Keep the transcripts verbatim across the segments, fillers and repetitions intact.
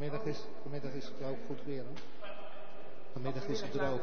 vanmiddag is, vanmiddag is het ook goed weer, hoor. Vanmiddag is het droog.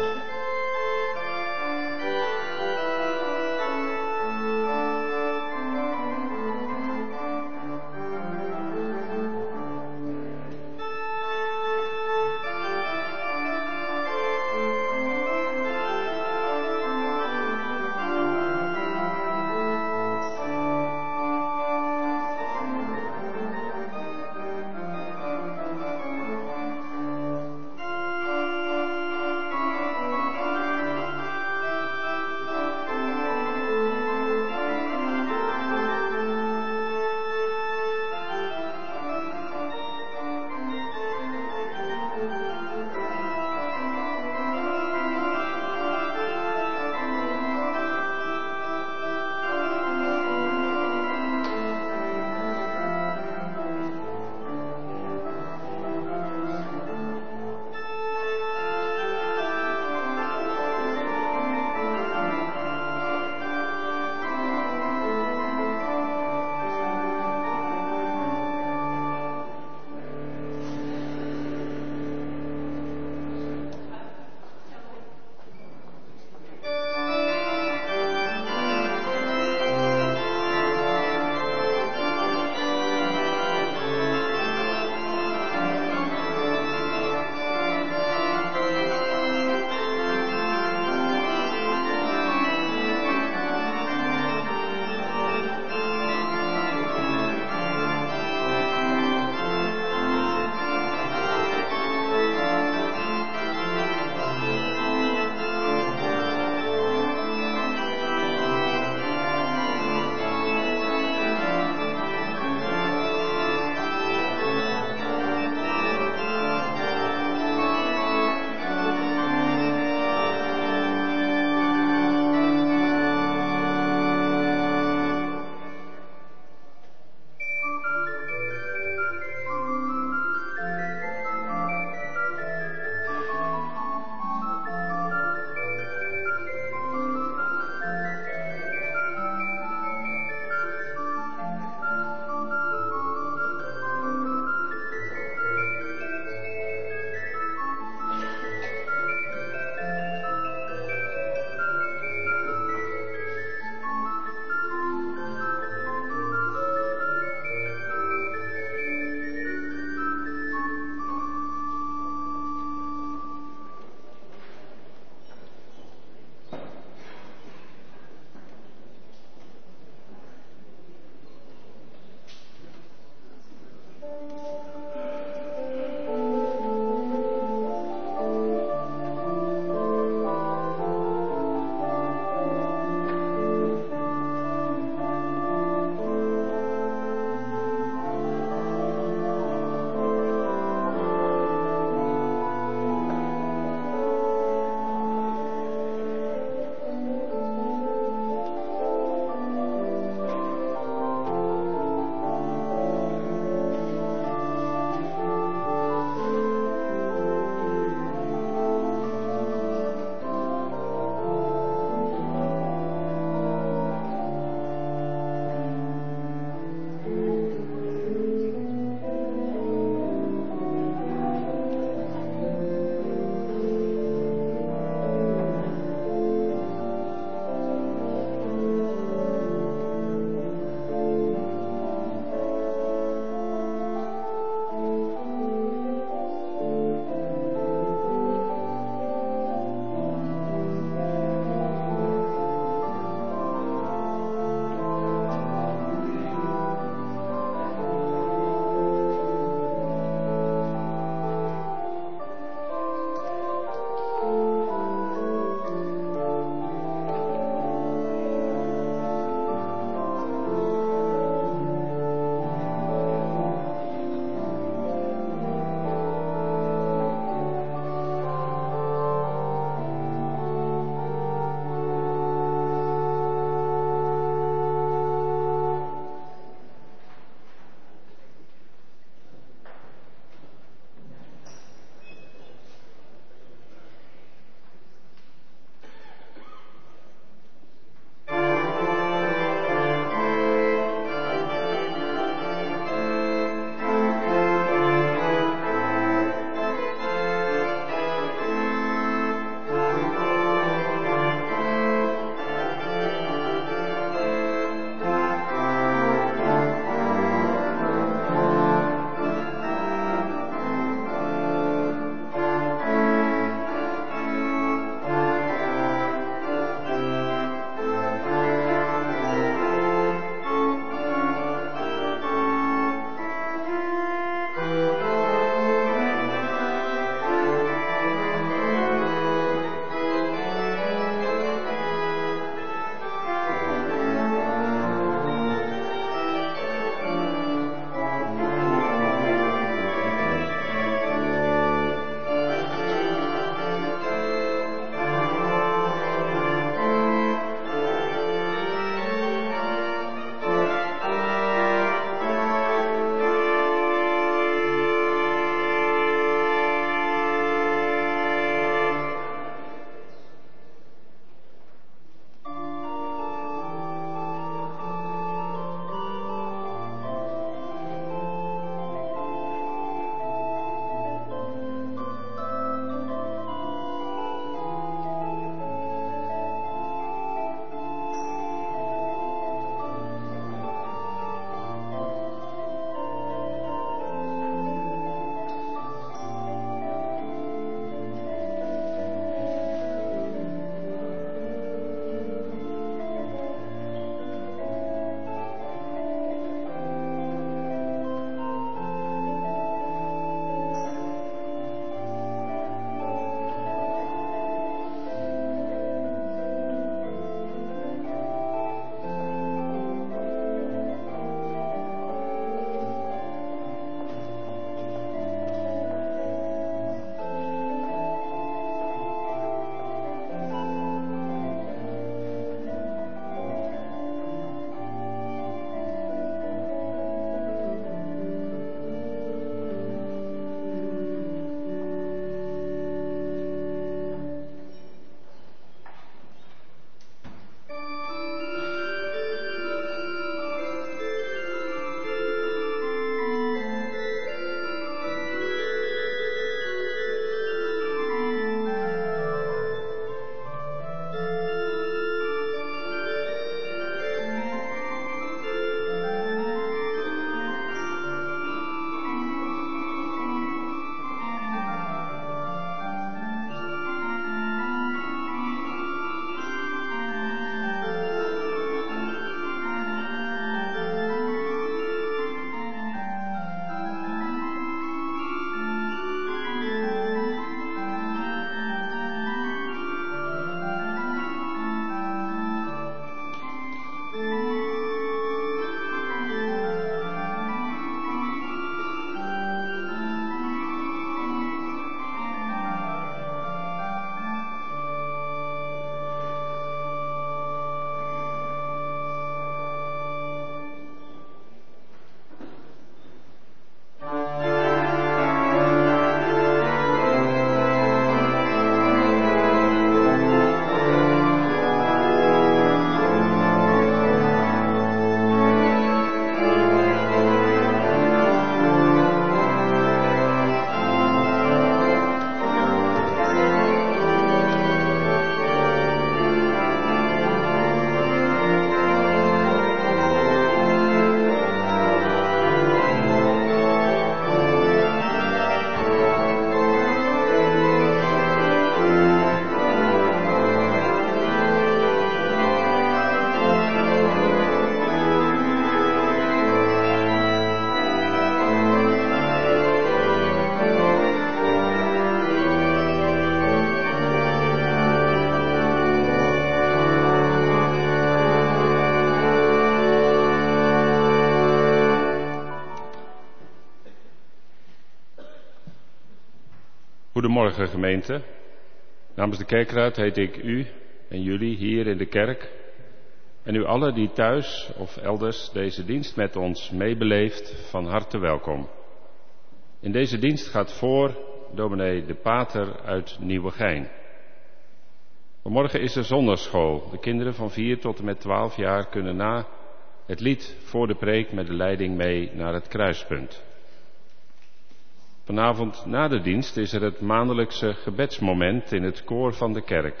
Goedemorgen gemeente. Namens de kerkraad heet ik u en jullie hier in de kerk en u allen die thuis of elders deze dienst met ons meebeleeft van harte welkom. In deze dienst gaat voor dominee De Pater uit Nieuwegein. Vanmorgen is er zondagschool. De kinderen van vier tot en met twaalf jaar kunnen na het lied voor de preek met de leiding mee naar het kruispunt. Vanavond na de dienst is er het maandelijkse gebedsmoment in het koor van de kerk.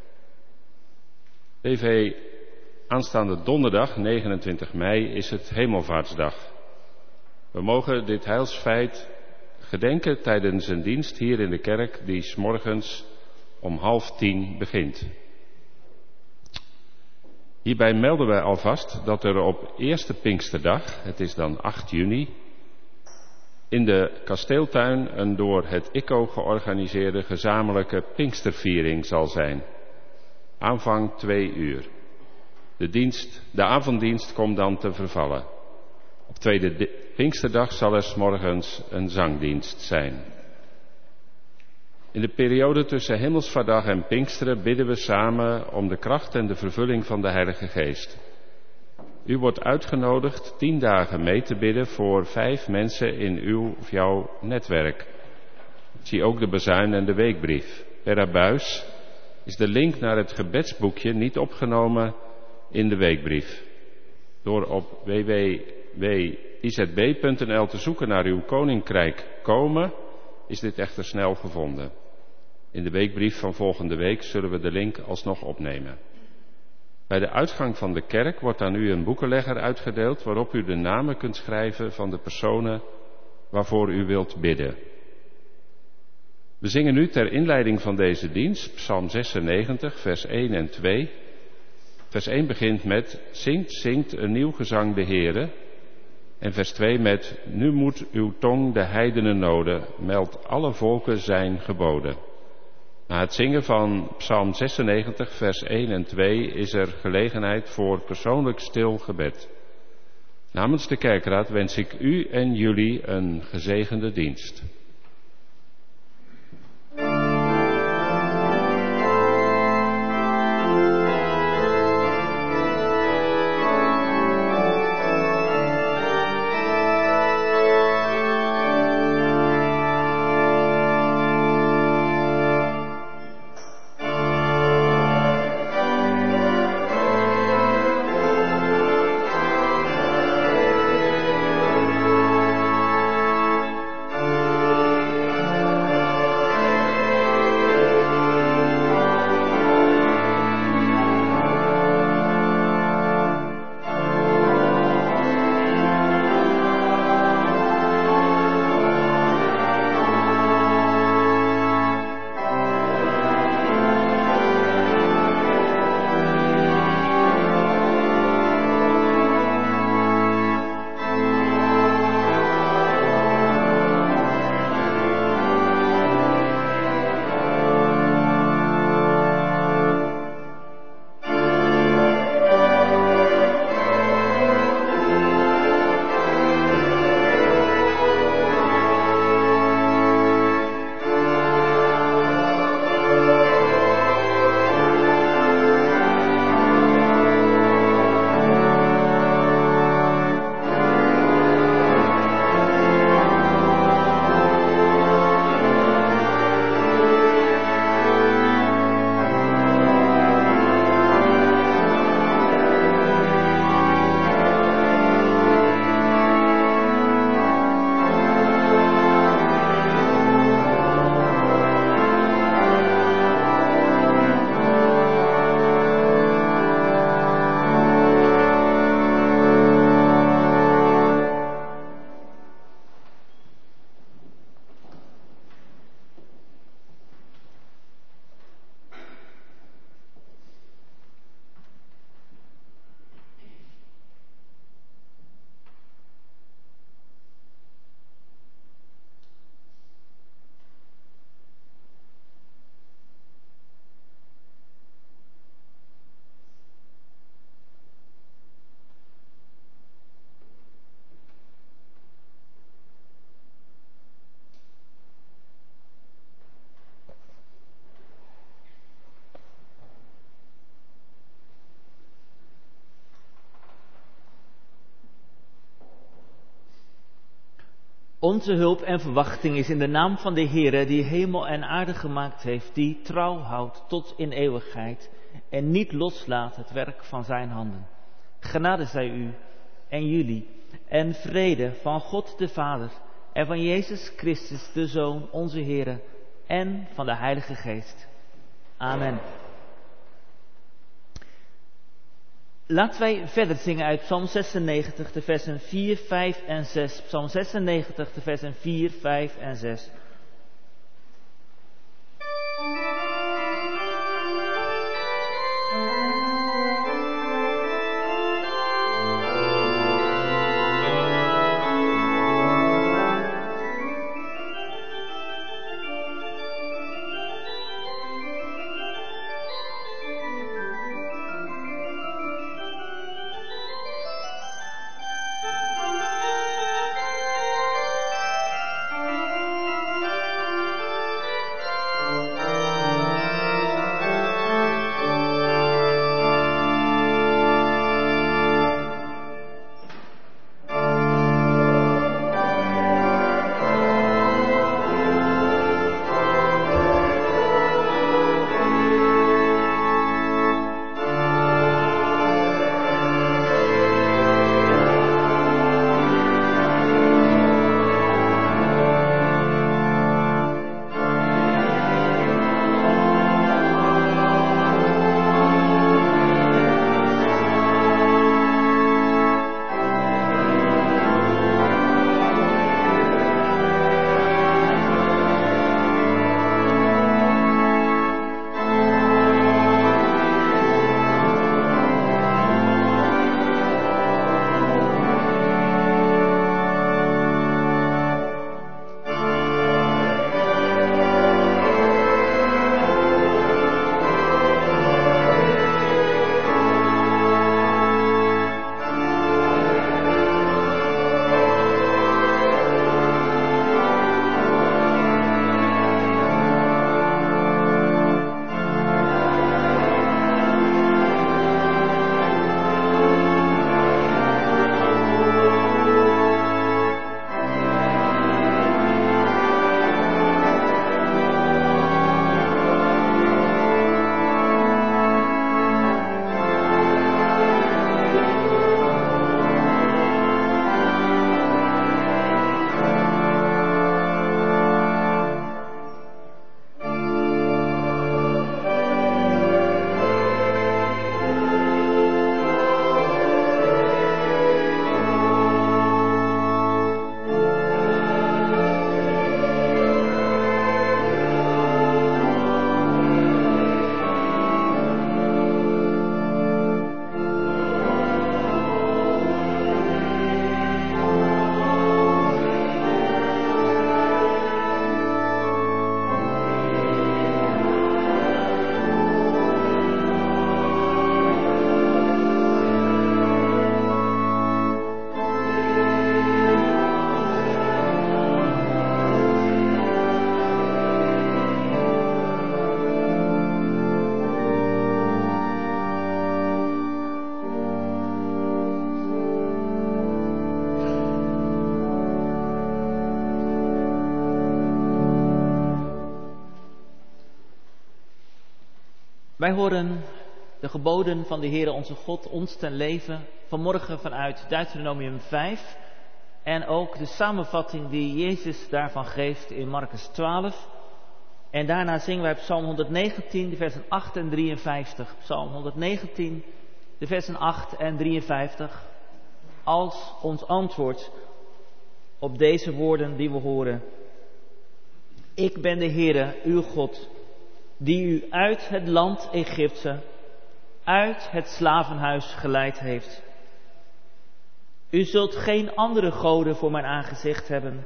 B V aanstaande donderdag negenentwintig mei is het Hemelvaartsdag. We mogen dit heilsfeit gedenken tijdens een dienst hier in de kerk die 's morgens om half tien begint. Hierbij melden wij alvast dat er op eerste Pinksterdag, het is dan acht juni, in de kasteeltuin een door het I C O georganiseerde gezamenlijke Pinksterviering zal zijn. Aanvang twee uur. De, dienst, de avonddienst komt dan te vervallen. Op tweede Pinksterdag zal er 's morgens een zangdienst zijn. In de periode tussen Hemelsvaartdag en Pinksteren bidden we samen om de kracht en de vervulling van de Heilige Geest. U wordt uitgenodigd tien dagen mee te bidden voor vijf mensen in uw of jouw netwerk. Zie ook de bazuin en de weekbrief. Per abuis is de link naar het gebedsboekje niet opgenomen in de weekbrief. Door op w w w punt i z b punt n l te zoeken naar uw koninkrijk komen, is dit echter snel gevonden. In de weekbrief van volgende week zullen we de link alsnog opnemen. Bij de uitgang van de kerk wordt aan u een boekenlegger uitgedeeld waarop u de namen kunt schrijven van de personen waarvoor u wilt bidden. We zingen nu ter inleiding van deze dienst Psalm zesennegentig, vers één en twee. Vers één begint met zingt, zingt een nieuw gezang de Heere. En vers twee met nu moet uw tong de heidenen noden, meldt alle volken zijn geboden. Na het zingen van Psalm zesennegentig, vers één en twee is er gelegenheid voor persoonlijk stil gebed. Namens de kerkraad wens ik u en jullie een gezegende dienst. Thank you. Onze hulp en verwachting is in de naam van de Heere die hemel en aarde gemaakt heeft, die trouw houdt tot in eeuwigheid en niet loslaat het werk van zijn handen. Genade zij u en jullie en vrede van God de Vader en van Jezus Christus de Zoon, onze Heere, en van de Heilige Geest. Amen. Laten wij verder zingen uit Psalm zesennegentig, de versen vier, vijf en zes. Psalm zesennegentig, de versen vier, vijf en zes. Wij horen de geboden van de Heere onze God ons ten leven vanmorgen vanuit Deuteronomium vijf en ook de samenvatting die Jezus daarvan geeft in Marcus twaalf. En daarna zingen wij Psalm honderdnegentien, de versen acht en drieënvijftig. Psalm honderdnegentien, de versen acht en drieënvijftig, als ons antwoord op deze woorden die we horen. Ik ben de Heere, uw God, die u uit het land Egypte, uit het slavenhuis geleid heeft. U zult geen andere goden voor mijn aangezicht hebben.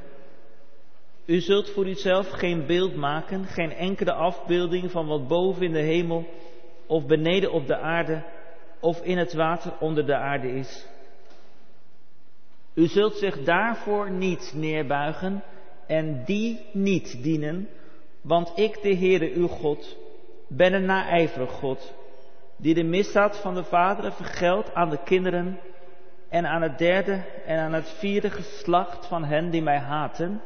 U zult voor uzelf geen beeld maken, geen enkele afbeelding van wat boven in de hemel of beneden op de aarde of in het water onder de aarde is. U zult zich daarvoor niet neerbuigen en die niet dienen, want ik, de Heere uw God, ben een naijverig God, die de misdaad van de vaderen vergeldt aan de kinderen en aan het derde en aan het vierde geslacht van hen die mij haten,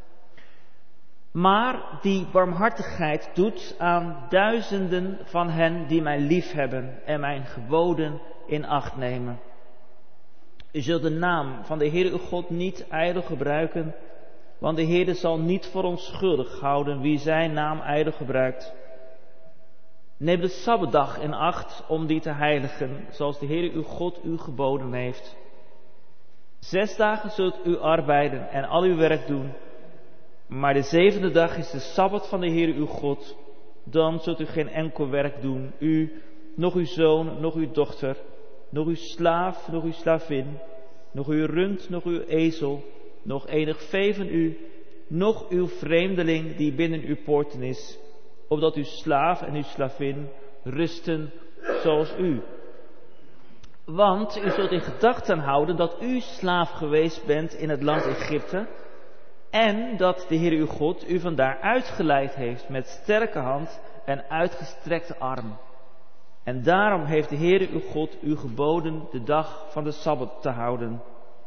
maar die barmhartigheid doet aan duizenden van hen die mij liefhebben en mijn geboden in acht nemen. U zult de naam van de Heer uw God niet ijdel gebruiken, want de Heer zal niet voor onschuldig houden wie zijn naam ijdel gebruikt. Neem de Sabbatdag in acht om die te heiligen, zoals de Heer uw God u geboden heeft. Zes dagen zult u arbeiden en al uw werk doen, maar de zevende dag is de Sabbat van de Heer uw God. Dan zult u geen enkel werk doen, u, nog uw zoon, nog uw dochter, nog uw slaaf, nog uw slavin, nog uw rund, nog uw ezel, nog enig vee van u, nog uw vreemdeling die binnen uw poorten is, opdat uw slaaf en uw slavin rusten zoals u. Want u zult in gedachten houden dat u slaaf geweest bent in het land Egypte, en dat de Heer uw God u vandaar uitgeleid heeft met sterke hand en uitgestrekte arm. En daarom heeft de Heer uw God u geboden de dag van de Sabbat te houden.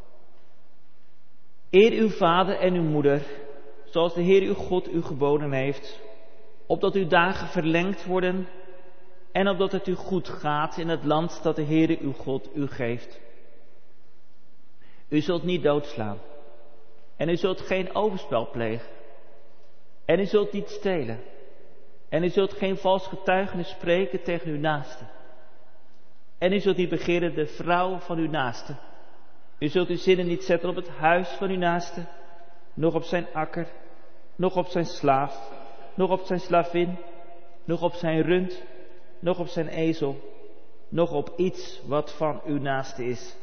Eer uw vader en uw moeder, zoals de Heer uw God u geboden heeft, opdat uw dagen verlengd worden en opdat het u goed gaat in het land dat de Heer uw God u geeft. U zult niet doodslaan en u zult geen overspel plegen en u zult niet stelen en u zult geen vals getuigenis spreken tegen uw naaste en u zult niet begeren de vrouw van uw naaste. U zult uw zinnen niet zetten op het huis van uw naaste, noch op zijn akker, noch op zijn slaaf, noch op zijn slavin, noch op zijn rund, noch op zijn ezel, noch op iets wat van uw naaste is.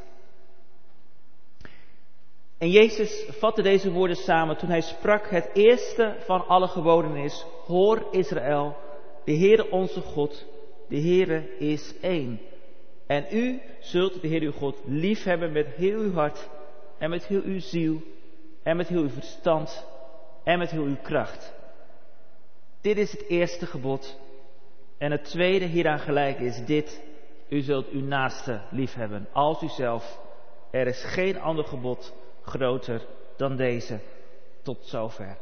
En Jezus vatte deze woorden samen toen hij sprak: het eerste van alle geboden is: hoor Israël, de Heere onze God, de Heere is één. En u zult de Heer uw God lief hebben met heel uw hart en met heel uw ziel en met heel uw verstand en met heel uw kracht. Dit is het eerste gebod. En het tweede hieraan gelijk is dit: u zult uw naaste lief hebben als uzelf. Er is geen ander gebod groter dan deze. Tot zover.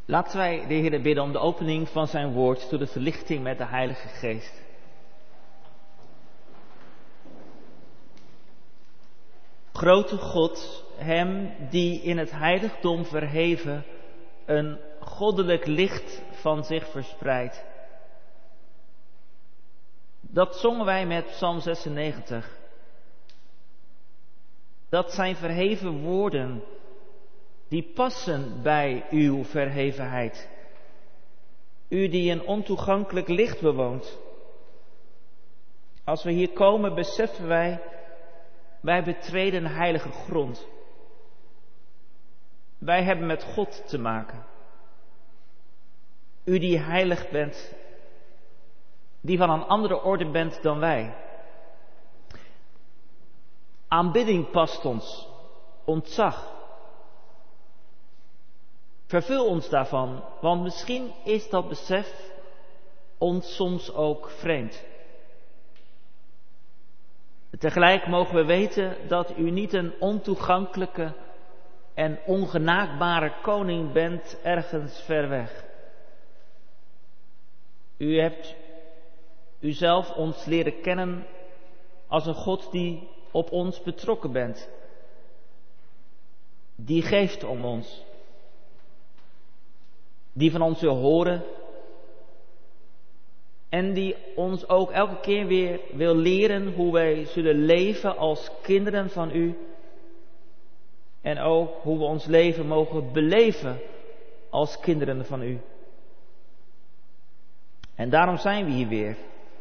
Laten wij de Heer bidden om de opening van zijn woord door de verlichting met de Heilige Geest. Grote God, hem die in het heiligdom verheven een goddelijk licht van zich verspreidt. Dat zongen wij met Psalm zesennegentig. Dat zijn verheven woorden die passen bij uw verhevenheid. U die een ontoegankelijk licht bewoont. Als we hier komen beseffen wij, wij betreden heilige grond. Wij hebben met God te maken. U die heilig bent, die van een andere orde bent dan wij. Aanbidding past ons, ontzag. Vervul ons daarvan, want misschien is dat besef ons soms ook vreemd. Tegelijk mogen we weten dat u niet een ontoegankelijke en ongenaakbare koning bent ergens ver weg. U hebt uzelf ons leren kennen als een God die op ons betrokken bent. Die geeft om ons. Die van ons wil horen. En die ons ook elke keer weer wil leren hoe wij zullen leven als kinderen van u. En ook hoe we ons leven mogen beleven als kinderen van u. En daarom zijn we hier weer.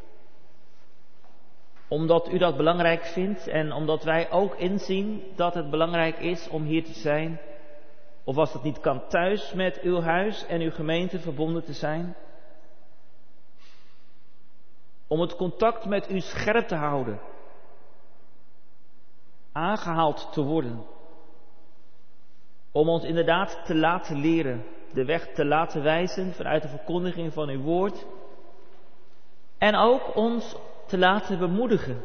Omdat u dat belangrijk vindt en omdat wij ook inzien dat het belangrijk is om hier te zijn. Of als dat niet kan, thuis met uw huis en uw gemeente verbonden te zijn. Om het contact met u scherp te houden. Aangehaald te worden. Om ons inderdaad te laten leren. De weg te laten wijzen vanuit de verkondiging van uw woord. En ook ons te laten bemoedigen.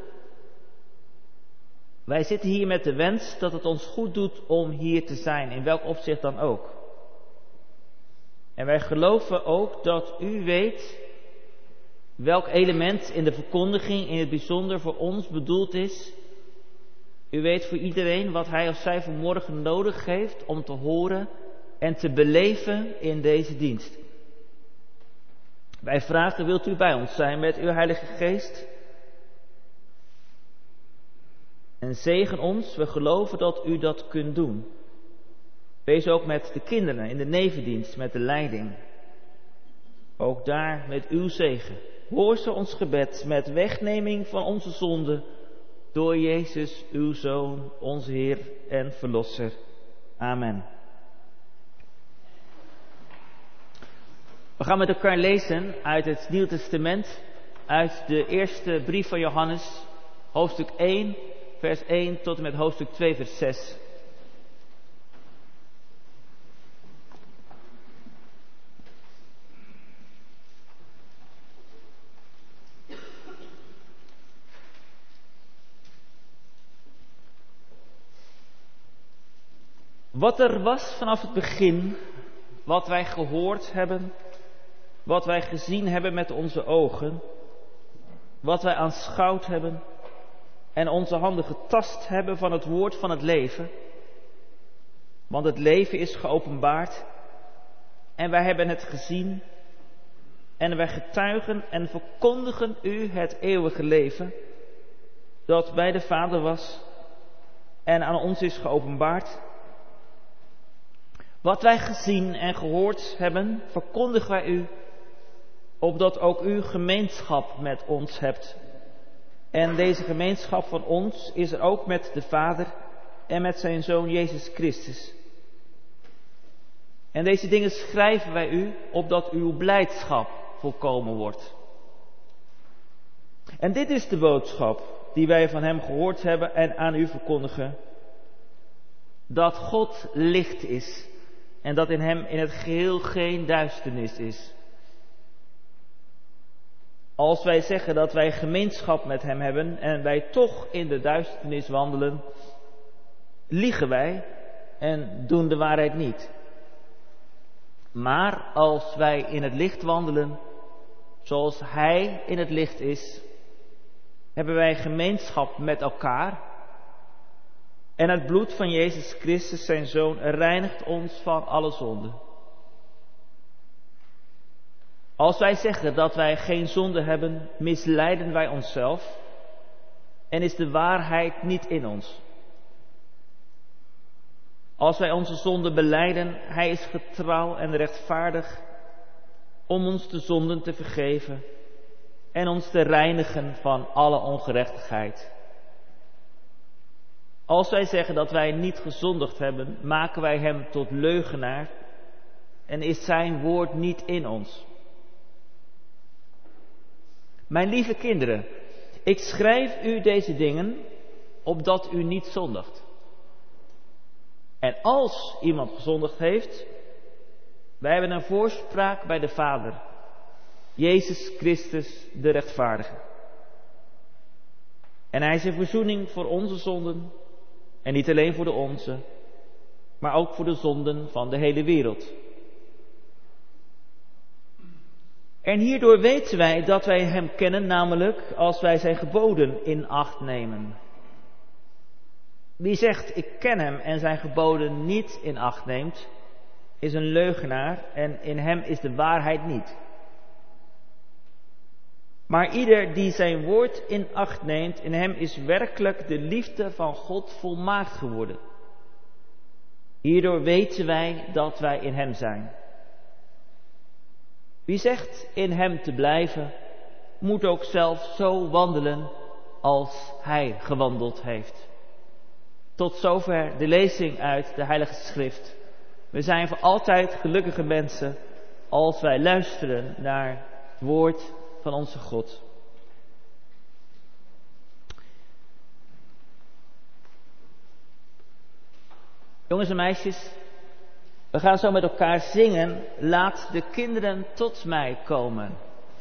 Wij zitten hier met de wens dat het ons goed doet om hier te zijn, in welk opzicht dan ook. En wij geloven ook dat u weet welk element in de verkondiging in het bijzonder voor ons bedoeld is. U weet voor iedereen wat hij of zij vanmorgen nodig heeft om te horen en te beleven in deze dienst. Wij vragen, wilt u bij ons zijn met uw Heilige Geest? En zegen ons, we geloven dat u dat kunt doen. Wees ook met de kinderen in de nevendienst, met de leiding. Ook daar met uw zegen. Hoor ze ons gebed met wegneming van onze zonden door Jezus, uw Zoon, onze Heer en Verlosser. Amen. We gaan met elkaar lezen uit het Nieuw Testament, uit de eerste brief van Johannes, hoofdstuk één, vers één tot en met hoofdstuk twee, vers zes. Wat er was vanaf het begin, wat wij gehoord hebben, wat wij gezien hebben met onze ogen, wat wij aanschouwd hebben en onze handen getast hebben van het woord van het leven. Want het leven is geopenbaard en wij hebben het gezien en wij getuigen en verkondigen u het eeuwige leven dat bij de Vader was en aan ons is geopenbaard. Wat wij gezien en gehoord hebben, verkondigen wij u, opdat ook u gemeenschap met ons hebt. En deze gemeenschap van ons is er ook met de Vader en met zijn Zoon Jezus Christus. En deze dingen schrijven wij u, opdat uw blijdschap volkomen wordt. En dit is de boodschap die wij van hem gehoord hebben en aan u verkondigen. Dat God licht is en dat in hem in het geheel geen duisternis is. Als wij zeggen dat wij gemeenschap met hem hebben en wij toch in de duisternis wandelen, liegen wij en doen de waarheid niet. Maar als wij in het licht wandelen, zoals Hij in het licht is, hebben wij gemeenschap met elkaar. En het bloed van Jezus Christus, zijn Zoon, reinigt ons van alle zonde. Als wij zeggen dat wij geen zonde hebben, misleiden wij onszelf en is de waarheid niet in ons. Als wij onze zonde belijden, Hij is getrouw en rechtvaardig om ons de zonden te vergeven en ons te reinigen van alle ongerechtigheid. Als wij zeggen dat wij niet gezondigd hebben, maken wij Hem tot leugenaar en is Zijn woord niet in ons. Mijn lieve kinderen, ik schrijf u deze dingen, opdat u niet zondigt. En als iemand gezondigd heeft, wij hebben een voorspraak bij de Vader, Jezus Christus de rechtvaardige. En Hij is een verzoening voor onze zonden, en niet alleen voor de onze, maar ook voor de zonden van de hele wereld. En hierdoor weten wij dat wij Hem kennen, namelijk als wij Zijn geboden in acht nemen. Wie zegt, ik ken Hem en Zijn geboden niet in acht neemt, is een leugenaar en in hem is de waarheid niet. Maar ieder die Zijn woord in acht neemt, in hem is werkelijk de liefde van God volmaakt geworden. Hierdoor weten wij dat wij in Hem zijn. Wie zegt in Hem te blijven, moet ook zelf zo wandelen als Hij gewandeld heeft. Tot zover de lezing uit de Heilige Schrift. We zijn voor altijd gelukkige mensen als wij luisteren naar het woord van onze God. Jongens en meisjes, we gaan zo met elkaar zingen, laat de kinderen tot mij komen.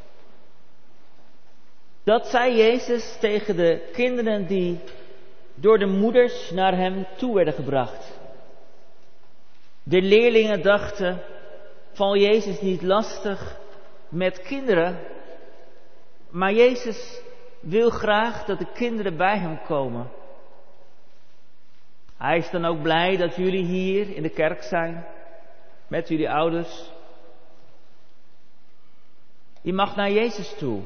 Dat zei Jezus tegen de kinderen die door de moeders naar Hem toe werden gebracht. De leerlingen dachten, val Jezus niet lastig met kinderen? Maar Jezus wil graag dat de kinderen bij Hem komen. Hij is dan ook blij dat jullie hier in de kerk zijn, met jullie ouders. Je mag naar Jezus toe.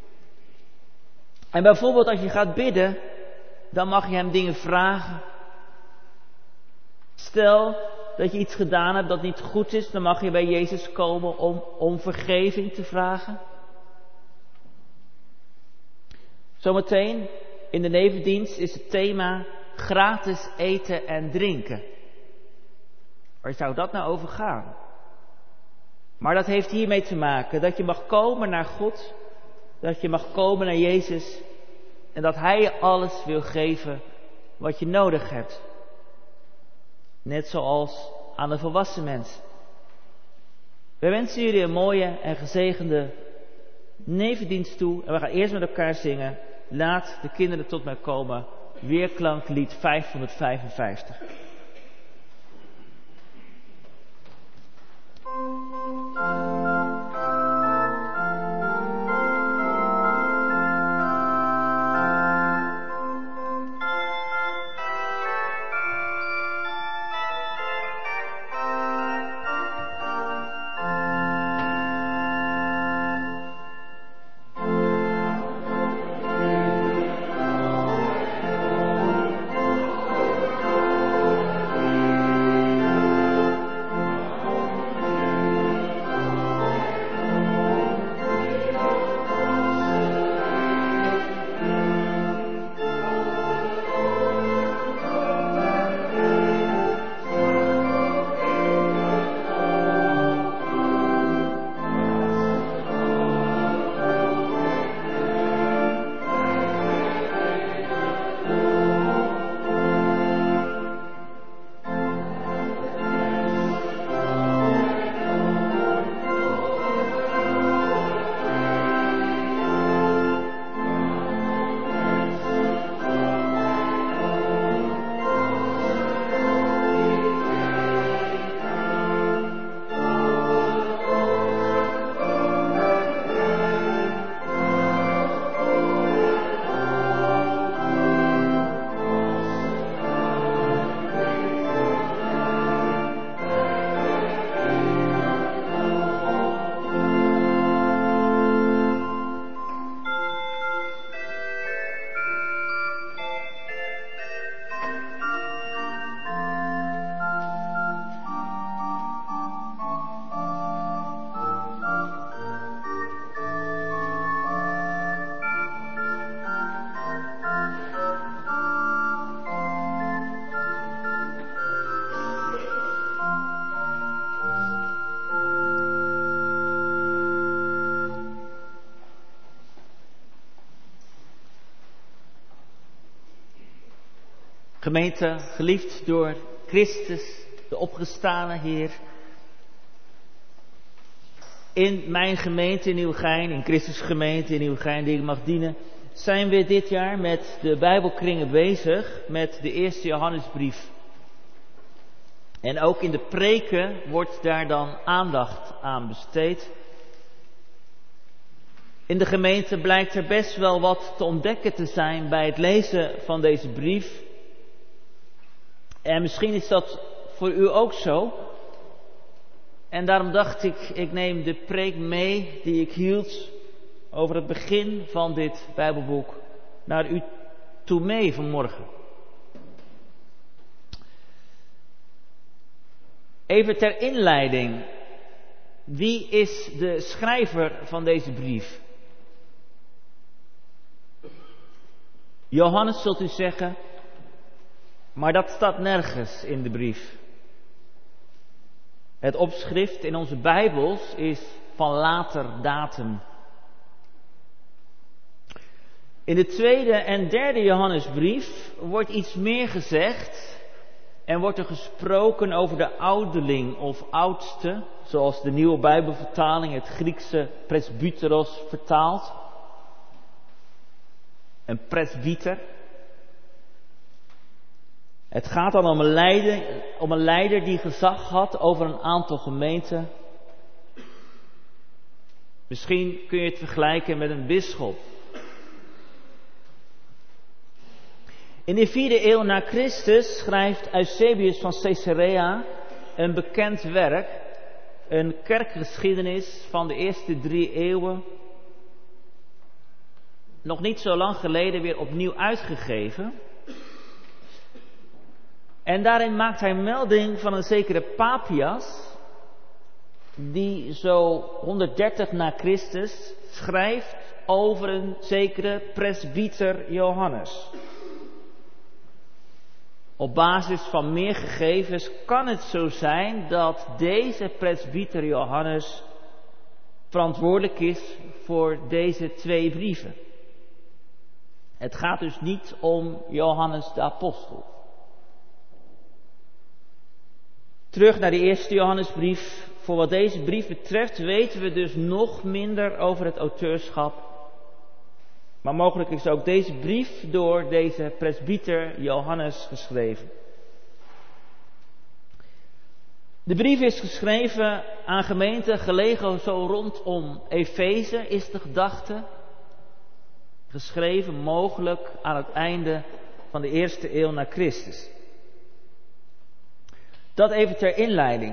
En bijvoorbeeld als je gaat bidden, dan mag je Hem dingen vragen. Stel dat je iets gedaan hebt dat niet goed is, dan mag je bij Jezus komen om om vergeving te vragen. Zometeen in de nevendienst is het thema gratis eten en drinken. Waar zou dat nou over gaan? Maar dat heeft hiermee te maken dat je mag komen naar God, dat je mag komen naar Jezus en dat Hij je alles wil geven wat je nodig hebt. Net zoals aan de volwassen mensen. We wensen jullie een mooie en gezegende nevendienst toe. En we gaan eerst met elkaar zingen. Laat de kinderen tot mij komen. Weerklanklied vijfhonderdvijfenvijftig. Thank Gemeente, geliefd door Christus, de opgestane Heer. In mijn gemeente in Nieuwegein, in Christus gemeente in Nieuwegein die ik mag dienen, zijn we dit jaar met de Bijbelkringen bezig met de eerste Johannesbrief. En ook in de preken wordt daar dan aandacht aan besteed. In de gemeente blijkt er best wel wat te ontdekken te zijn bij het lezen van deze brief. En misschien is dat voor u ook zo. En daarom dacht ik, ik neem de preek mee die ik hield over het begin van dit Bijbelboek naar u toe mee vanmorgen. Even ter inleiding. Wie is de schrijver van deze brief? Johannes zult u zeggen, maar dat staat nergens in de brief. Het opschrift in onze Bijbels is van later datum. In de tweede en derde Johannesbrief wordt iets meer gezegd en wordt er gesproken over de ouderling of oudste, zoals de nieuwe Bijbelvertaling het Griekse presbyteros vertaalt. Een presbyter. Het gaat dan om een, leider, om een leider die gezag had over een aantal gemeenten. Misschien kun je het vergelijken met een bisschop. In de vierde eeuw na Christus schrijft Eusebius van Caesarea een bekend werk, een kerkgeschiedenis van de eerste drie eeuwen, nog niet zo lang geleden weer opnieuw uitgegeven. En daarin maakt hij melding van een zekere Papias, die zo honderddertig na Christus schrijft over een zekere presbyter Johannes. Op basis van meer gegevens kan het zo zijn dat deze presbyter Johannes verantwoordelijk is voor deze twee brieven. Het gaat dus niet om Johannes de Apostel. Terug naar de eerste Johannesbrief. Voor wat deze brief betreft weten we dus nog minder over het auteurschap. Maar mogelijk is ook deze brief door deze presbyter Johannes geschreven. De brief is geschreven aan gemeenten gelegen zo rondom Efeze, is de gedachte. Geschreven mogelijk aan het einde van de eerste eeuw na Christus. Dat even ter inleiding.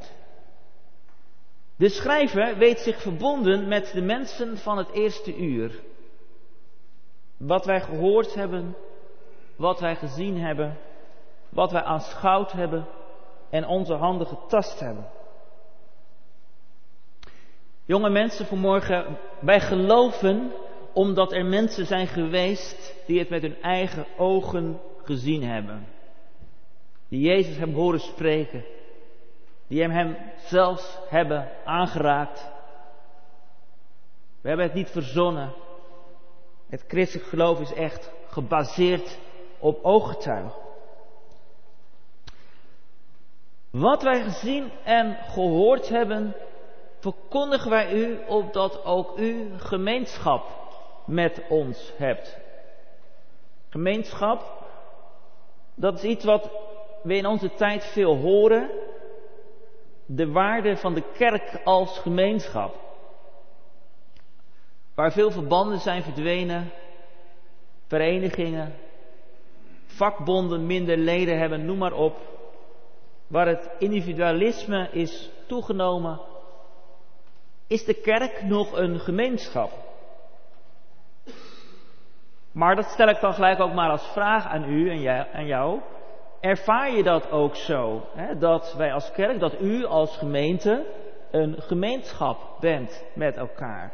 De schrijver weet zich verbonden met de mensen van het eerste uur. Wat wij gehoord hebben, wat wij gezien hebben, wat wij aanschouwd hebben en onze handen getast hebben. Jonge mensen vanmorgen, wij geloven omdat er mensen zijn geweest die het met hun eigen ogen gezien hebben. Die Jezus hebben horen spreken. Die hem, hem zelfs hebben aangeraakt. We hebben het niet verzonnen. Het christelijk geloof is echt gebaseerd op ooggetuigen. Wat wij gezien en gehoord hebben, verkondigen wij u opdat ook u gemeenschap met ons hebt. Gemeenschap, dat is iets wat we in onze tijd veel horen. De waarde van de kerk als gemeenschap. Waar veel verbanden zijn verdwenen, verenigingen, vakbonden minder leden hebben, noem maar op. Waar het individualisme is toegenomen, is de kerk nog een gemeenschap. Maar dat stel ik dan gelijk ook maar als vraag aan u en jou. Ervaar je dat ook zo? Hè? Dat wij als kerk, dat u als gemeente een gemeenschap bent met elkaar.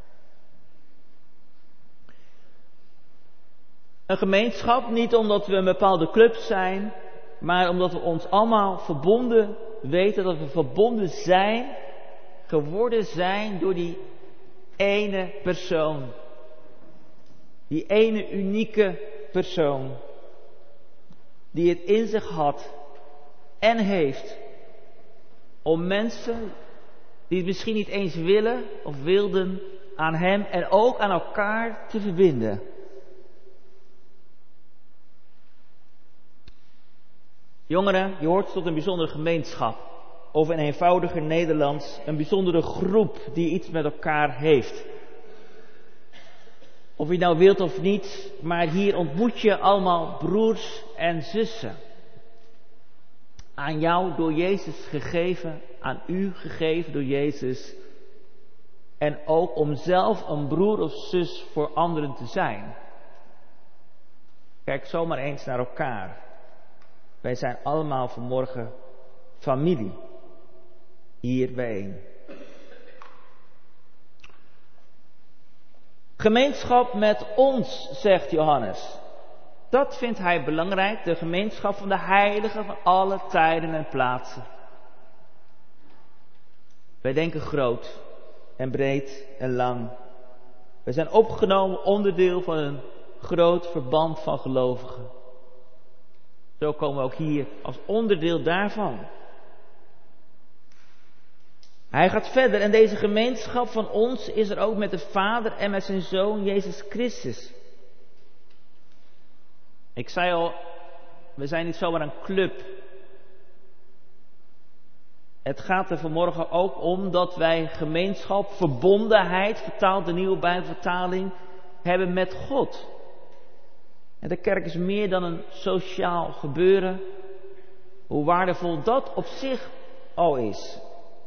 Een gemeenschap niet omdat we een bepaalde club zijn, maar omdat we ons allemaal verbonden weten, dat we verbonden zijn, geworden zijn door die ene persoon. Die ene unieke persoon. die het in zich had en heeft om mensen die het misschien niet eens willen of wilden aan hem en ook aan elkaar te verbinden. Jongeren, je hoort tot een bijzondere gemeenschap. Of in eenvoudiger Nederlands, een bijzondere groep die iets met elkaar heeft. Of je het nou wilt of niet, maar hier ontmoet je allemaal broers en zussen. Aan jou door Jezus gegeven, aan u gegeven door Jezus. En ook om zelf een broer of zus voor anderen te zijn. Kijk zomaar eens naar elkaar. Wij zijn allemaal vanmorgen familie. Hier bijeen. Gemeenschap met ons, zegt Johannes. Dat vindt hij belangrijk, de gemeenschap van de heiligen van alle tijden en plaatsen. Wij denken groot en breed en lang. Wij zijn opgenomen onderdeel van een groot verband van gelovigen. Zo komen we ook hier als onderdeel daarvan. Hij gaat verder en deze gemeenschap van ons is er ook met de Vader en met zijn Zoon Jezus Christus. Ik zei al, we zijn niet zomaar een club. Het gaat er vanmorgen ook om dat wij gemeenschap, verbondenheid, vertaalt de Nieuwe Bijbelvertaling, hebben met God. En de kerk is meer dan een sociaal gebeuren, hoe waardevol dat op zich al is.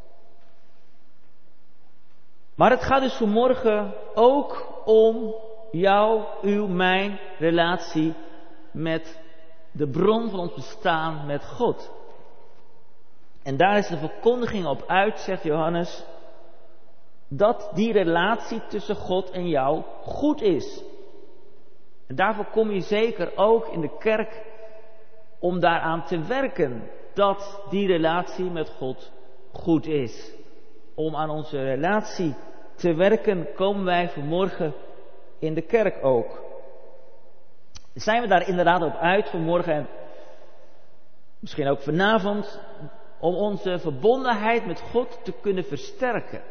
Maar het gaat dus vanmorgen ook om jou, uw, mijn relatie met de bron van ons bestaan, met God. En daar is de verkondiging op uit, zegt Johannes, dat die relatie tussen God en jou goed is. En daarvoor kom je zeker ook in de kerk om daaraan te werken, dat die relatie met God goed is. Om aan onze relatie te werken komen wij vanmorgen in de kerk ook. Zijn we daar inderdaad op uit vanmorgen en misschien ook vanavond, om onze verbondenheid met God te kunnen versterken.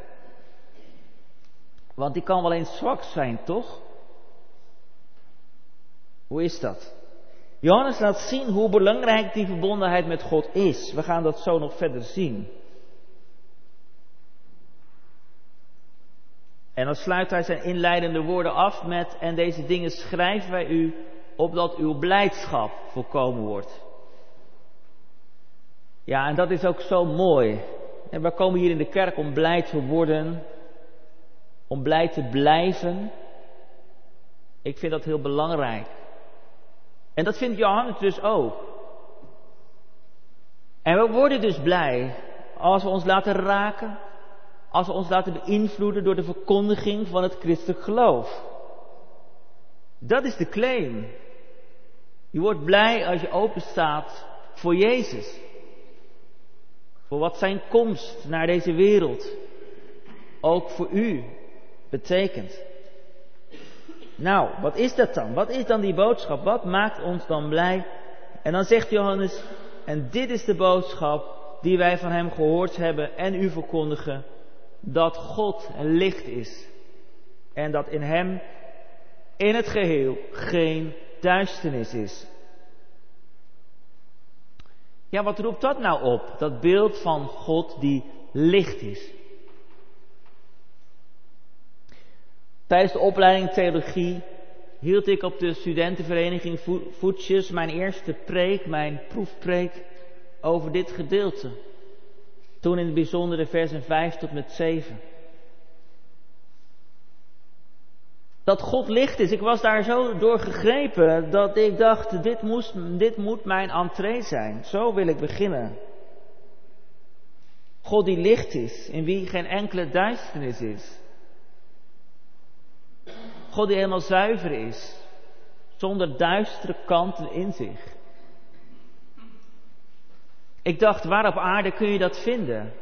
Want die kan wel eens zwak zijn, toch? Hoe is dat? Johannes laat zien hoe belangrijk die verbondenheid met God is. We gaan dat zo nog verder zien. En dan sluit hij zijn inleidende woorden af met: en deze dingen schrijven wij u, opdat uw blijdschap volkomen wordt. Ja, en dat is ook zo mooi. En we komen hier in de kerk om blij te worden, om blij te blijven. Ik vind dat heel belangrijk. En dat vindt Johannes dus ook. En we worden dus blij als we ons laten raken, als we ons laten beïnvloeden door de verkondiging van het christelijk geloof. Dat is de claim. Je wordt blij als je open staat voor Jezus. Voor wat zijn komst naar deze wereld ook voor u betekent. Nou, wat is dat dan? Wat is dan die boodschap? Wat maakt ons dan blij? En dan zegt Johannes: en dit is de boodschap die wij van hem gehoord hebben en u verkondigen, dat God een licht is en dat in hem in het geheel geen duisternis is. Ja, wat roept dat nou op? Dat beeld van God die licht is. Tijdens de opleiding theologie hield ik op de studentenvereniging Voetjes mijn eerste preek, mijn proefpreek over dit gedeelte. Toen in het bijzonder de versen vijf tot met zeven. Dat God licht is, ik was daar zo door gegrepen dat ik dacht, dit, moest, dit moet mijn entree zijn. Zo wil ik beginnen. God die licht is, in wie geen enkele duisternis is. God die helemaal zuiver is, zonder duistere kanten in zich. Ik dacht, waar op aarde kun je dat vinden?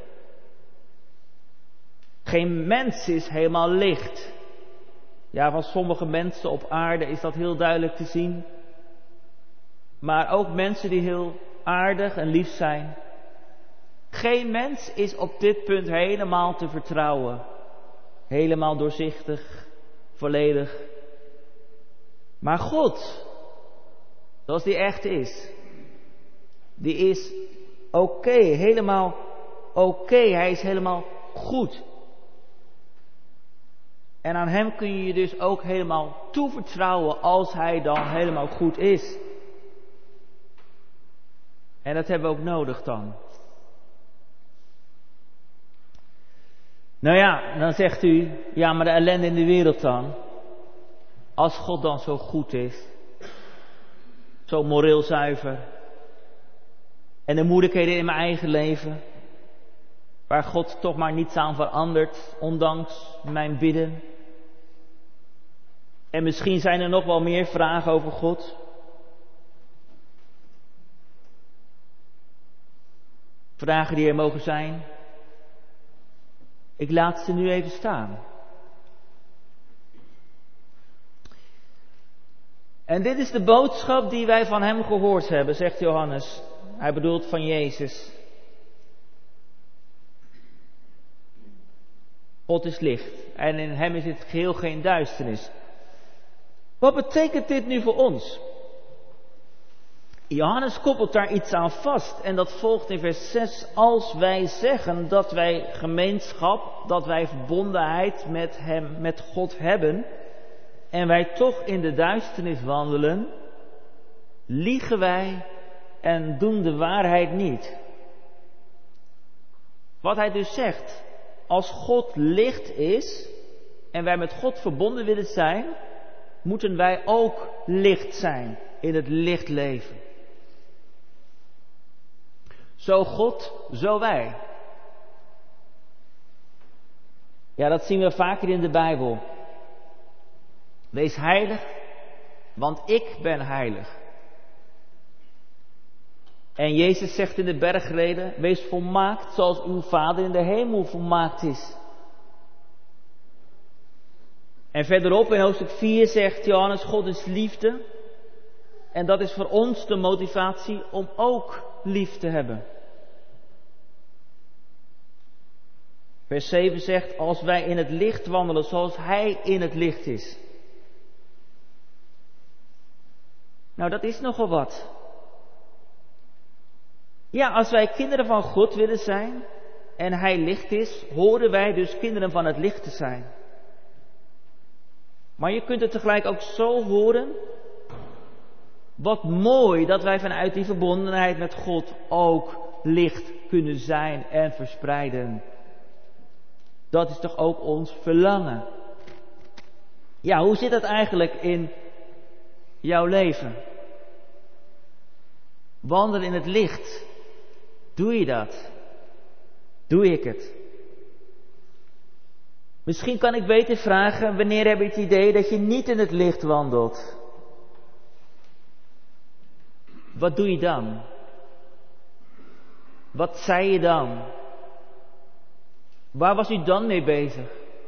Geen mens is helemaal licht. Ja, van sommige mensen op aarde is dat heel duidelijk te zien. maar ook mensen die heel aardig en lief zijn. Geen mens is op dit punt helemaal te vertrouwen. Helemaal doorzichtig, volledig. Maar God, zoals die echt is, die is oké, okay, helemaal oké. Okay. Hij is helemaal goed. En aan hem kun je je dus ook helemaal toevertrouwen als hij dan helemaal goed is. En dat hebben we ook nodig dan. Nou ja, dan zegt u, ja, maar de ellende in de wereld dan. Als God dan zo goed is, zo moreel zuiver. En de moeilijkheden in mijn eigen leven, waar God toch maar niets aan verandert, ondanks mijn bidden. En misschien zijn er nog wel meer vragen over God. Vragen die er mogen zijn. Ik laat ze nu even staan. En dit is de boodschap die wij van hem gehoord hebben, zegt Johannes. Hij bedoelt van Jezus. God is licht en in hem is het geheel geen duisternis. Wat betekent dit nu voor ons? Johannes koppelt daar iets aan vast en dat volgt in vers zes. Als wij zeggen dat wij gemeenschap, dat wij verbondenheid met hem, met God hebben en wij toch in de duisternis wandelen, liegen wij en doen de waarheid niet. Wat hij dus zegt, als God licht is en wij met God verbonden willen zijn, moeten wij ook licht zijn in het licht leven. Zo God, zo wij. Ja, dat zien we vaker in de Bijbel. Wees heilig, want ik ben heilig. En Jezus zegt in de bergreden, wees volmaakt zoals uw Vader in de hemel volmaakt is. En verderop in hoofdstuk vier zegt Johannes, God is liefde. En dat is voor ons de motivatie om ook lief te hebben. Vers zeven zegt, als wij in het licht wandelen zoals Hij in het licht is. Nou, dat is nogal wat. Ja, als wij kinderen van God willen zijn en Hij licht is, horen wij dus kinderen van het licht te zijn. Maar je kunt het tegelijk ook zo horen. Wat mooi dat wij vanuit die verbondenheid met God ook licht kunnen zijn en verspreiden. Dat is toch ook ons verlangen. Ja, hoe zit dat eigenlijk in jouw leven? Wandelen in het licht. Doe je dat? Doe ik het? Misschien kan ik beter vragen, wanneer heb je het idee dat je niet in het licht wandelt? Wat doe je dan? Wat zei je dan? Waar was u dan mee bezig?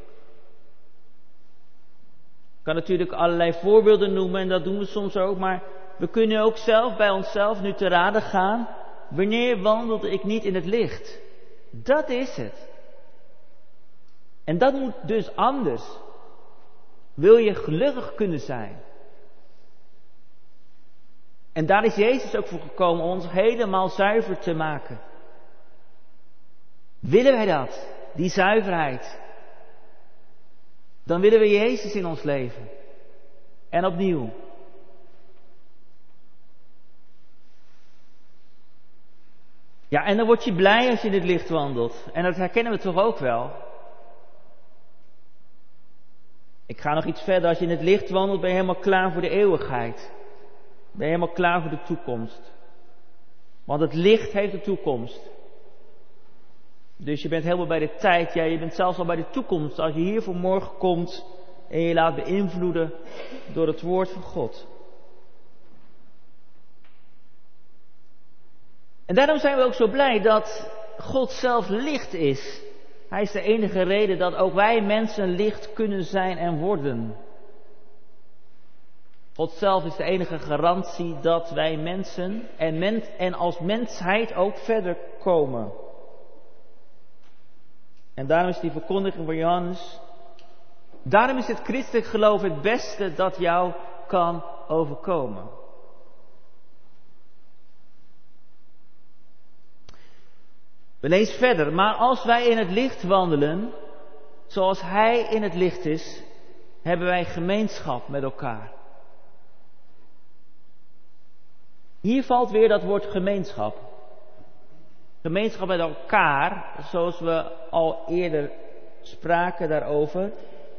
Ik kan natuurlijk allerlei voorbeelden noemen en dat doen we soms ook, maar we kunnen ook zelf bij onszelf nu te raden gaan. Wanneer wandelde ik niet in het licht? Dat is het. En dat moet dus anders. Wil je gelukkig kunnen zijn? En daar is Jezus ook voor gekomen om ons helemaal zuiver te maken. Willen wij dat? Die zuiverheid. Dan willen we Jezus in ons leven. En opnieuw. Ja, en dan word je blij als je in het licht wandelt. En dat herkennen we toch ook wel. Ik ga nog iets verder. Als je in het licht wandelt, ben je helemaal klaar voor de eeuwigheid. Ben je helemaal klaar voor de toekomst. Want het licht heeft de toekomst. Dus je bent helemaal bij de tijd. Ja, je bent zelfs al bij de toekomst. Als je hier vanmorgen komt en je laat beïnvloeden door het woord van God. En daarom zijn we ook zo blij dat God zelf licht is. Hij is de enige reden dat ook wij mensen licht kunnen zijn en worden. God zelf is de enige garantie dat wij mensen en, mens, en als mensheid ook verder komen. En daarom is die verkondiging van Johannes, daarom is het christelijk geloof het beste dat jou kan overkomen. We lezen verder, maar als wij in het licht wandelen, zoals Hij in het licht is, hebben wij gemeenschap met elkaar. Hier valt weer dat woord gemeenschap. Gemeenschap met elkaar, zoals we al eerder spraken daarover.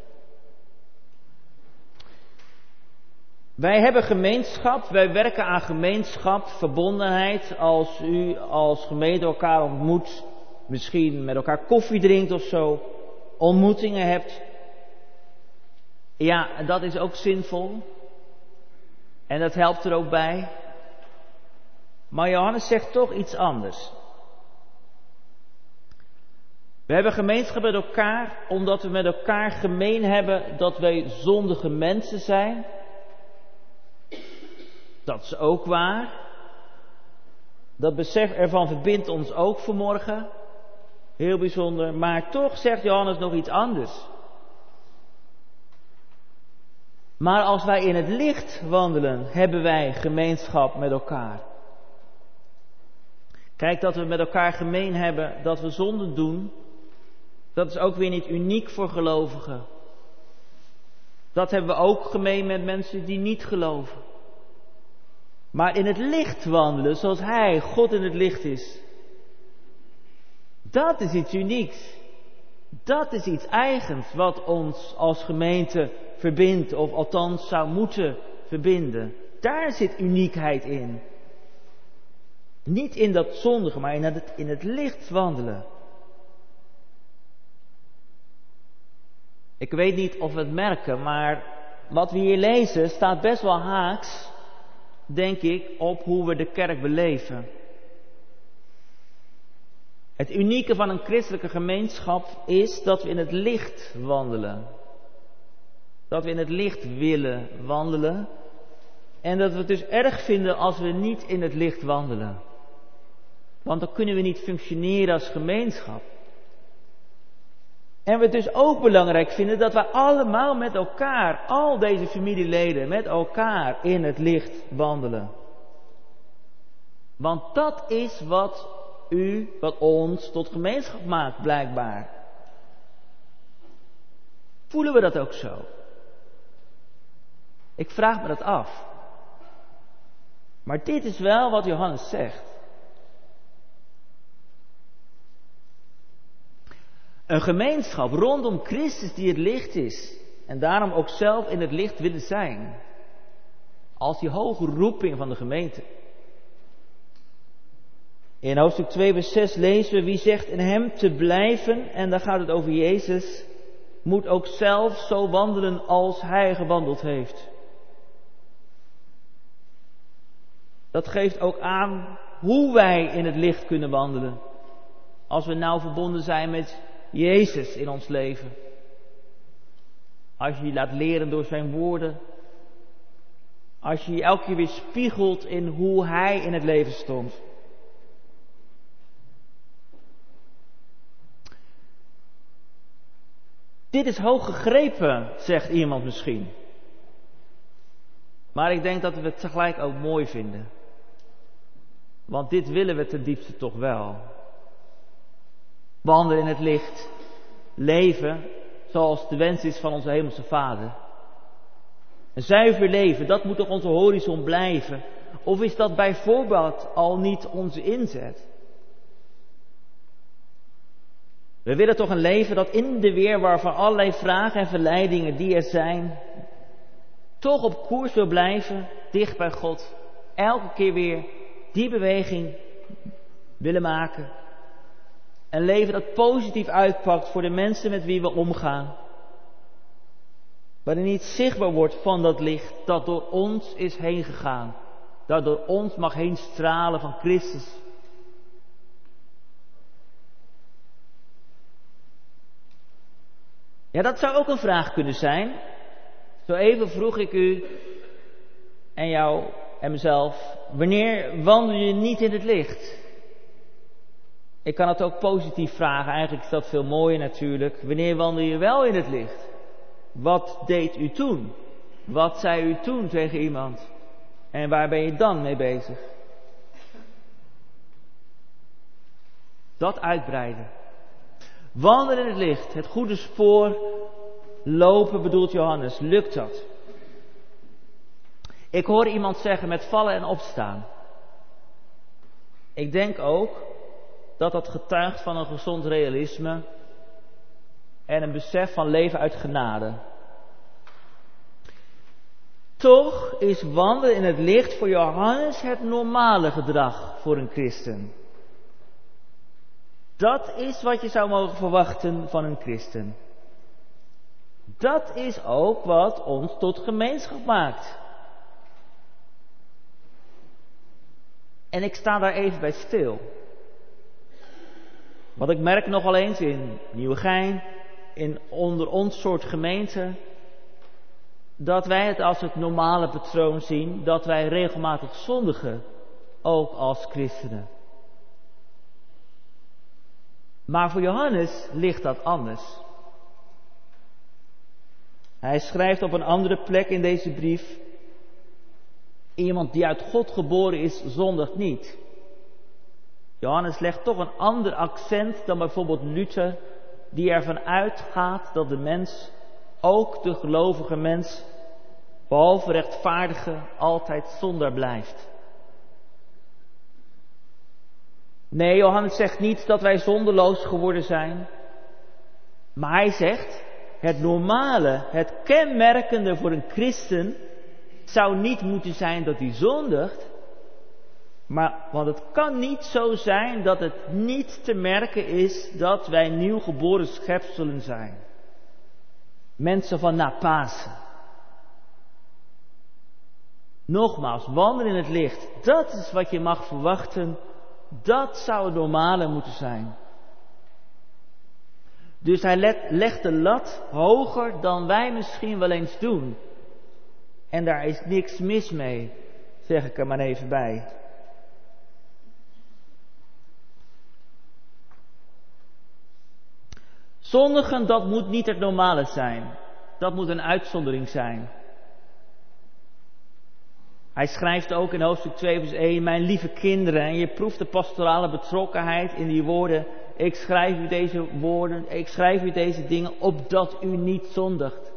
Wij hebben gemeenschap, wij werken aan gemeenschap, verbondenheid. Als u als gemeente elkaar ontmoet, misschien met elkaar koffie drinkt of zo, ontmoetingen hebt. Ja, dat is ook zinvol. En dat helpt er ook bij. Maar Johannes zegt toch iets anders. We hebben gemeenschap met elkaar omdat we met elkaar gemeen hebben dat wij zondige mensen zijn. Dat is ook waar. Dat besef ervan verbindt ons ook vanmorgen. Heel bijzonder. Maar toch zegt Johannes nog iets anders. Maar als wij in het licht wandelen, hebben wij gemeenschap met elkaar. Kijk, dat we met elkaar gemeen hebben dat we zonden doen, dat is ook weer niet uniek voor gelovigen. Dat hebben we ook gemeen met mensen die niet geloven. Maar in het licht wandelen, zoals Hij, God in het licht is, dat is iets unieks. Dat is iets eigens wat ons als gemeente verbindt, of althans zou moeten verbinden. Daar zit uniekheid in. Niet in dat zondige, maar in het, in het licht wandelen. Ik weet niet of we het merken, maar wat we hier lezen staat best wel haaks, denk ik, op hoe we de kerk beleven. Het unieke van een christelijke gemeenschap is dat we in het licht wandelen. Dat we in het licht willen wandelen. En dat we het dus erg vinden als we niet in het licht wandelen. Want dan kunnen we niet functioneren als gemeenschap. En we het dus ook belangrijk vinden dat we allemaal met elkaar, al deze familieleden, met elkaar in het licht wandelen. Want dat is wat u, wat ons tot gemeenschap maakt, blijkbaar. Voelen we dat ook zo? Ik vraag me dat af. Maar dit is wel wat Johannes zegt. Een gemeenschap rondom Christus die het licht is. En daarom ook zelf in het licht willen zijn. Als die hoge roeping van de gemeente. In hoofdstuk twee vers zes lezen we: wie zegt in hem te blijven, en daar gaat het over Jezus, moet ook zelf zo wandelen als hij gewandeld heeft. Dat geeft ook aan hoe wij in het licht kunnen wandelen. Als we nauw verbonden zijn met Jezus in ons leven. Als je je laat leren door zijn woorden. Als je je elke keer weer spiegelt in hoe hij in het leven stond. Dit is hoog gegrepen, zegt iemand misschien. Maar ik denk dat we het tegelijk ook mooi vinden. Want dit willen we ten diepste toch wel. Wandelen in het licht. Leven zoals de wens is van onze hemelse Vader. Een zuiver leven, dat moet toch onze horizon blijven? Of is dat bijvoorbeeld al niet onze inzet? We willen toch een leven dat in de weerwar van allerlei vragen en verleidingen die er zijn, toch op koers wil blijven, dicht bij God. Elke keer weer die beweging willen maken. Een leven dat positief uitpakt voor de mensen met wie we omgaan. Waarin niet zichtbaar wordt van dat licht dat door ons is heen gegaan. Dat door ons mag heen stralen van Christus. Ja, dat zou ook een vraag kunnen zijn. Zo even vroeg ik u, en jou en mezelf, wanneer wandel je niet in het licht? Ik kan het ook positief vragen, eigenlijk is dat veel mooier natuurlijk. Wanneer wandel je wel in het licht? Wat deed u toen? Wat zei u toen tegen iemand? En waar ben je dan mee bezig? Dat uitbreiden. Wandelen in het licht, het goede spoor lopen bedoelt Johannes. Lukt dat? Ik hoor iemand zeggen met vallen en opstaan. Ik denk ook dat dat getuigt van een gezond realisme en een besef van leven uit genade. Toch is wandelen in het licht voor Johannes het normale gedrag voor een christen. Dat is wat je zou mogen verwachten van een christen. Dat is ook wat ons tot gemeenschap maakt. En ik sta daar even bij stil. Want ik merk nogal eens in Nieuwegein, in onder ons soort gemeente, dat wij het als het normale patroon zien, dat wij regelmatig zondigen, ook als christenen. Maar voor Johannes ligt dat anders. Hij schrijft op een andere plek in deze brief: iemand die uit God geboren is, zondigt niet. Johannes legt toch een ander accent dan bijvoorbeeld Luther, die ervan uitgaat dat de mens, ook de gelovige mens, behalve rechtvaardige, altijd zondaar blijft. Nee, Johannes zegt niet dat wij zondeloos geworden zijn. Maar hij zegt, het normale, het kenmerkende voor een christen zou niet moeten zijn dat hij zondigt. Maar, want het kan niet zo zijn dat het niet te merken is dat wij nieuw geboren schepselen zijn. Mensen van na Pasen. Nogmaals, wandelen in het licht. Dat is wat je mag verwachten. Dat zou het normale moeten zijn. Dus hij legt de lat hoger dan wij misschien wel eens doen. En daar is niks mis mee, zeg ik er maar even bij. Zondigen, dat moet niet het normale zijn. Dat moet een uitzondering zijn. Hij schrijft ook in hoofdstuk twee vers één, mijn lieve kinderen, en je proeft de pastorale betrokkenheid in die woorden. Ik schrijf u deze woorden, ik schrijf u deze dingen, opdat u niet zondigt.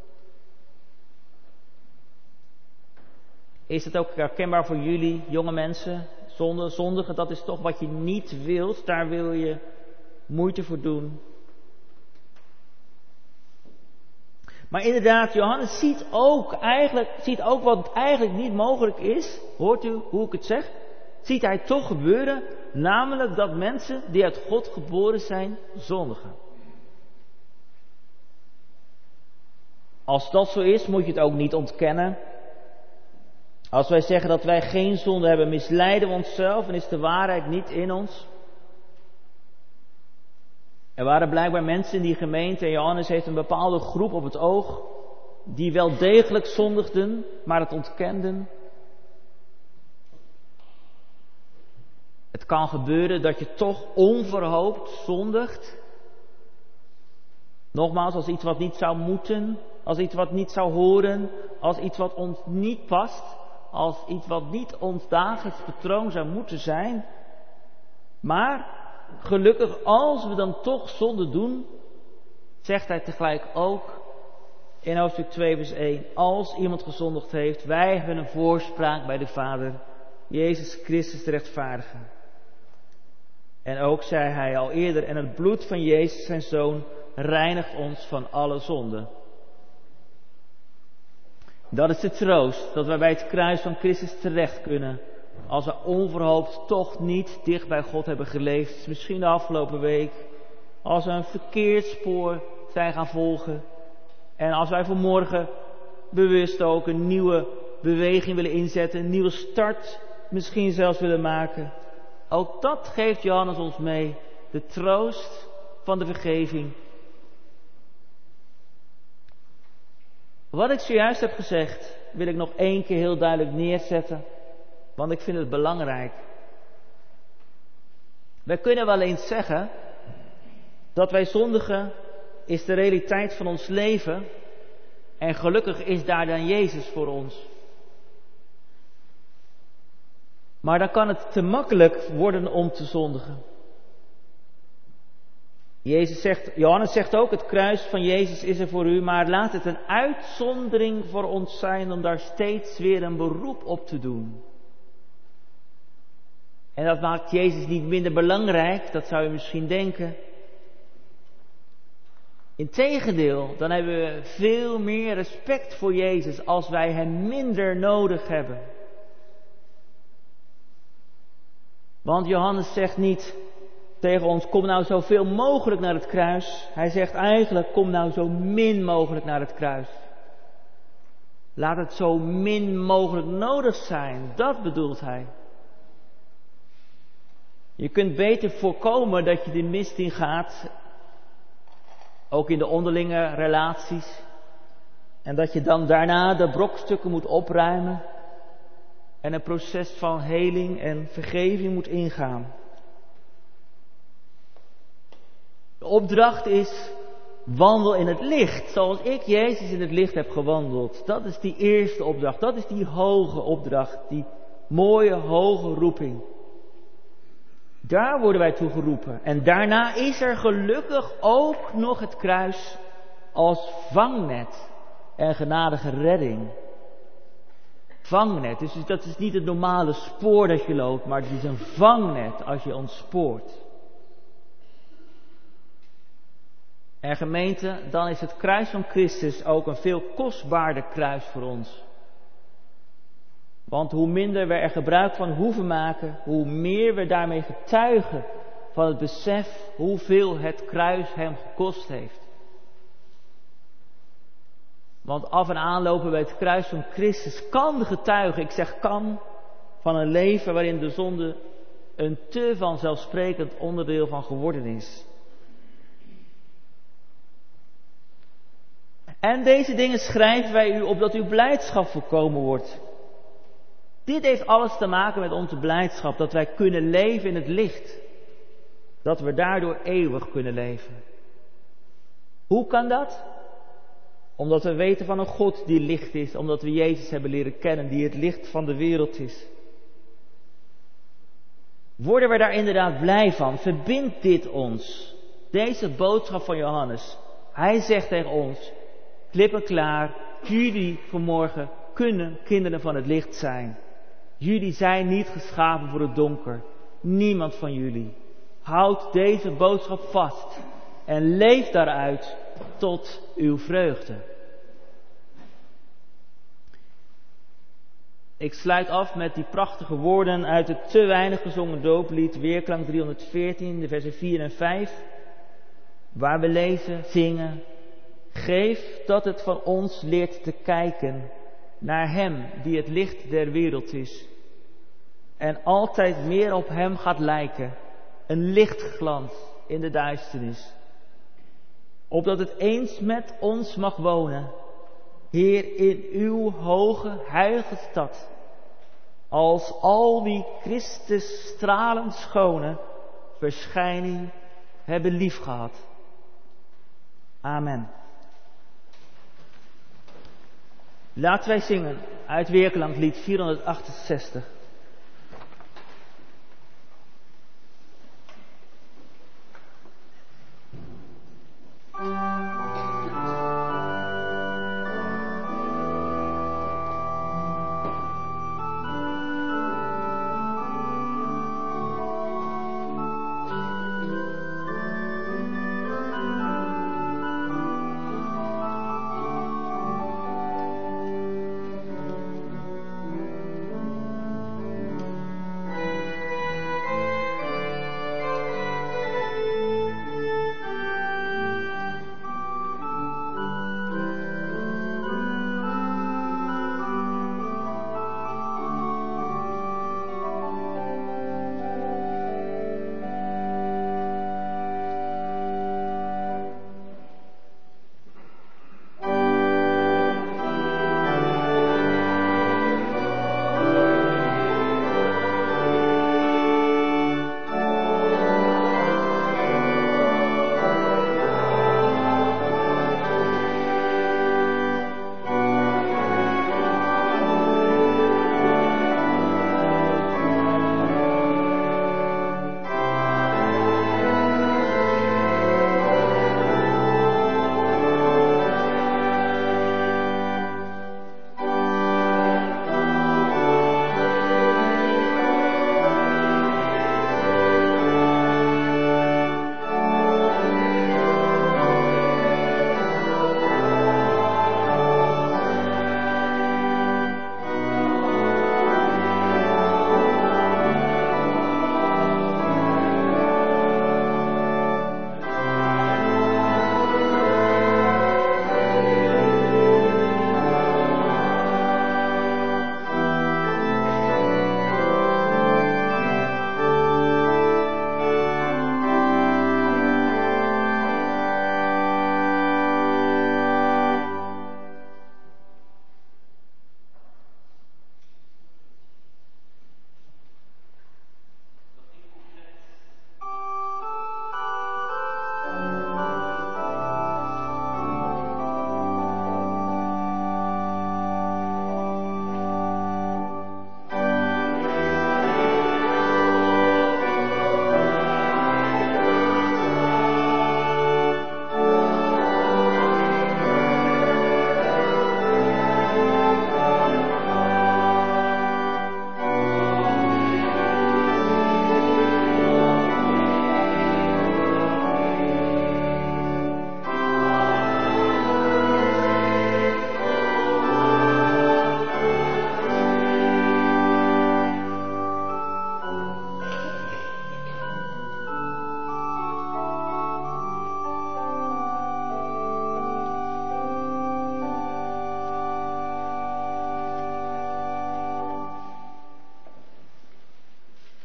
Is het ook herkenbaar voor jullie, jonge mensen? Zonde, zondigen, dat is toch wat je niet wilt, daar wil je moeite voor doen. Maar inderdaad, Johannes ziet ook, eigenlijk, ziet ook wat eigenlijk niet mogelijk is. Hoort u hoe ik het zeg? Ziet hij toch gebeuren. Namelijk dat mensen die uit God geboren zijn, zondigen. Als dat zo is, moet je het ook niet ontkennen. Als wij zeggen dat wij geen zonde hebben, misleiden we onszelf en is de waarheid niet in ons. Er waren blijkbaar mensen in die gemeente en Johannes heeft een bepaalde groep op het oog die wel degelijk zondigden, maar het ontkenden. Het kan gebeuren dat je toch onverhoopt zondigt. Nogmaals, als iets wat niet zou moeten, als iets wat niet zou horen, als iets wat ons niet past, als iets wat niet ons dagelijks patroon zou moeten zijn. Maar gelukkig, als we dan toch zonde doen, zegt hij tegelijk ook in hoofdstuk twee vers één, als iemand gezondigd heeft, wij hebben een voorspraak bij de Vader, Jezus Christus de rechtvaardige. En ook zei hij al eerder, en het bloed van Jezus zijn Zoon reinigt ons van alle zonde. Dat is de troost, dat wij bij het kruis van Christus terecht kunnen, als we onverhoopt toch niet dicht bij God hebben geleefd, misschien de afgelopen week, als we een verkeerd spoor zijn gaan volgen, en als wij vanmorgen bewust ook een nieuwe beweging willen inzetten, een nieuwe start misschien zelfs willen maken, ook dat geeft Johannes ons mee, de troost van de vergeving. Wat ik zojuist heb gezegd, wil ik nog één keer heel duidelijk neerzetten, want ik vind het belangrijk. Wij kunnen wel eens zeggen dat wij zondigen is de realiteit van ons leven en gelukkig is daar dan Jezus voor ons. Maar dan kan het te makkelijk worden om te zondigen. Jezus zegt, Johannes zegt ook, het kruis van Jezus is er voor u, maar laat het een uitzondering voor ons zijn om daar steeds weer een beroep op te doen. En dat maakt Jezus niet minder belangrijk, dat zou je misschien denken. Integendeel, dan hebben we veel meer respect voor Jezus als wij Hem minder nodig hebben. Want Johannes zegt niet tegen ons, kom nou zoveel mogelijk naar het kruis. Hij zegt eigenlijk, kom nou zo min mogelijk naar het kruis. Laat het zo min mogelijk nodig zijn, dat bedoelt hij. Je kunt beter voorkomen dat je de mist in gaat, ook in de onderlinge relaties. En dat je dan daarna de brokstukken moet opruimen en een proces van heling en vergeving moet ingaan. De opdracht is, wandel in het licht, zoals ik Jezus in het licht heb gewandeld. Dat is die eerste opdracht, dat is die hoge opdracht, die mooie hoge roeping. Daar worden wij toe geroepen. En daarna is er gelukkig ook nog het kruis als vangnet en genadige redding. Vangnet, dus dat is niet het normale spoor dat je loopt, maar het is een vangnet als je ontspoort. En gemeente, dan is het kruis van Christus ook een veel kostbaarder kruis voor ons. Want hoe minder we er gebruik van hoeven maken, hoe meer we daarmee getuigen van het besef hoeveel het kruis hem gekost heeft. Want af en aan lopen bij het kruis van Christus kan getuigen, ik zeg kan, van een leven waarin de zonde een te vanzelfsprekend onderdeel van geworden is. En deze dingen schrijven wij u opdat uw blijdschap volkomen wordt. Dit heeft alles te maken met onze blijdschap, dat wij kunnen leven in het licht. Dat we daardoor eeuwig kunnen leven. Hoe kan dat? Omdat we weten van een God die licht is, omdat we Jezus hebben leren kennen, die het licht van de wereld is. Worden we daar inderdaad blij van? Verbindt dit ons? Deze boodschap van Johannes. Hij zegt tegen ons, klippenklaar, jullie vanmorgen kunnen kinderen van het licht zijn. Jullie zijn niet geschapen voor het donker. Niemand van jullie. Houd deze boodschap vast en leef daaruit tot uw vreugde. Ik sluit af met die prachtige woorden uit het te weinig gezongen dooplied, Weerklank driehonderdveertien, de versen vier en vijf, waar we lezen, zingen, geef dat het van ons leert te kijken naar Hem die het licht der wereld is en altijd meer op Hem gaat lijken, een lichtglans in de duisternis. Opdat het eens met ons mag wonen, Heer, in uw hoge, heilige stad, als al wie Christus stralend schone verschijning hebben liefgehad. Amen. Laten wij zingen uit Weerklanklied vierhonderdachtenzestig.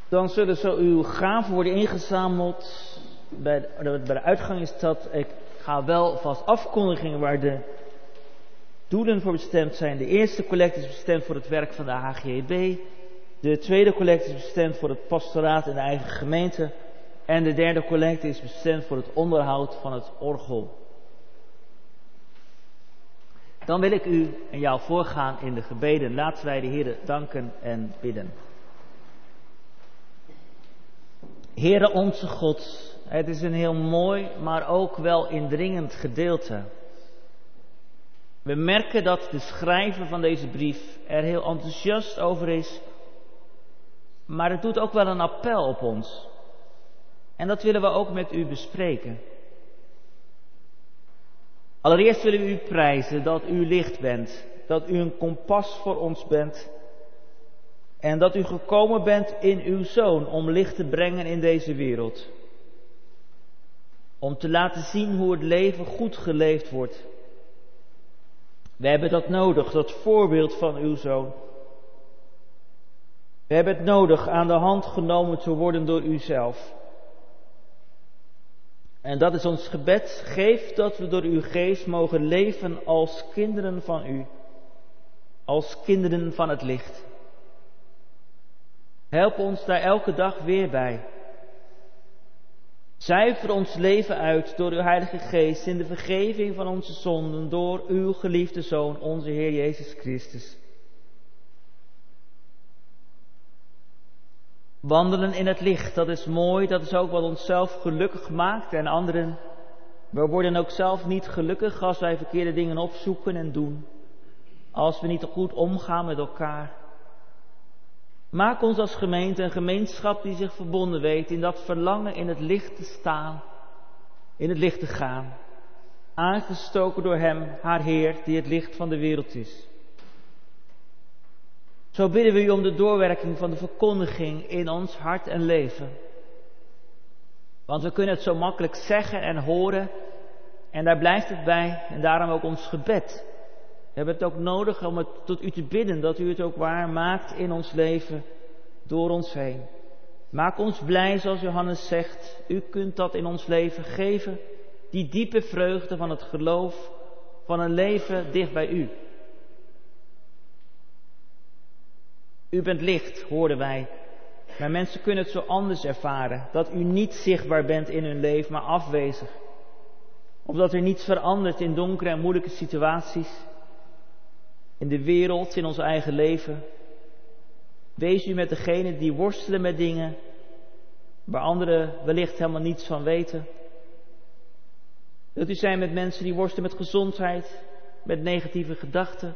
Dan zullen zo uw gaven worden ingezameld. Bij de, bij de uitgang is dat, ik ga wel vast afkondigingen waar de doelen voor bestemd zijn. De eerste collecte is bestemd voor het werk van de H G B. De tweede collecte is bestemd voor het pastoraat in de eigen gemeente. En de derde collecte is bestemd voor het onderhoud van het orgel. Dan wil ik u en jou voorgaan in de gebeden. Laten wij de Heere danken en bidden. Heere onze God, het is een heel mooi, maar ook wel indringend gedeelte. We merken dat de schrijver van deze brief er heel enthousiast over is, maar het doet ook wel een appel op ons. En dat willen we ook met u bespreken. Allereerst willen we u prijzen dat u licht bent, dat u een kompas voor ons bent en dat u gekomen bent in uw Zoon om licht te brengen in deze wereld. Om te laten zien hoe het leven goed geleefd wordt. We hebben dat nodig, dat voorbeeld van uw Zoon. We hebben het nodig aan de hand genomen te worden door uzelf. En dat is ons gebed. Geef dat we door uw geest mogen leven als kinderen van u. Als kinderen van het licht. Help ons daar elke dag weer bij. Zuiver ons leven uit door uw Heilige Geest in de vergeving van onze zonden door uw geliefde Zoon, onze Heer Jezus Christus. Wandelen in het licht, dat is mooi, dat is ook wat onszelf gelukkig maakt en anderen. We worden ook zelf niet gelukkig als wij verkeerde dingen opzoeken en doen. Als we niet goed omgaan met elkaar. Maak ons als gemeente een gemeenschap die zich verbonden weet in dat verlangen in het licht te staan, in het licht te gaan. Aangestoken door Hem, haar Heer, die het licht van de wereld is. Zo bidden we u om de doorwerking van de verkondiging in ons hart en leven. Want we kunnen het zo makkelijk zeggen en horen en daar blijft het bij en daarom ook ons gebed. We hebben het ook nodig om het tot u te bidden, dat u het ook waar maakt in ons leven, door ons heen. Maak ons blij, zoals Johannes zegt. U kunt dat in ons leven geven, die diepe vreugde van het geloof, van een leven dicht bij u. U bent licht, hoorden wij. Maar mensen kunnen het zo anders ervaren, dat u niet zichtbaar bent in hun leven, maar afwezig. Of dat er niets verandert in donkere en moeilijke situaties. In de wereld, in ons eigen leven. Wees u met degenen die worstelen met dingen waar anderen wellicht helemaal niets van weten. Wilt u zijn met mensen die worstelen met gezondheid, met negatieve gedachten.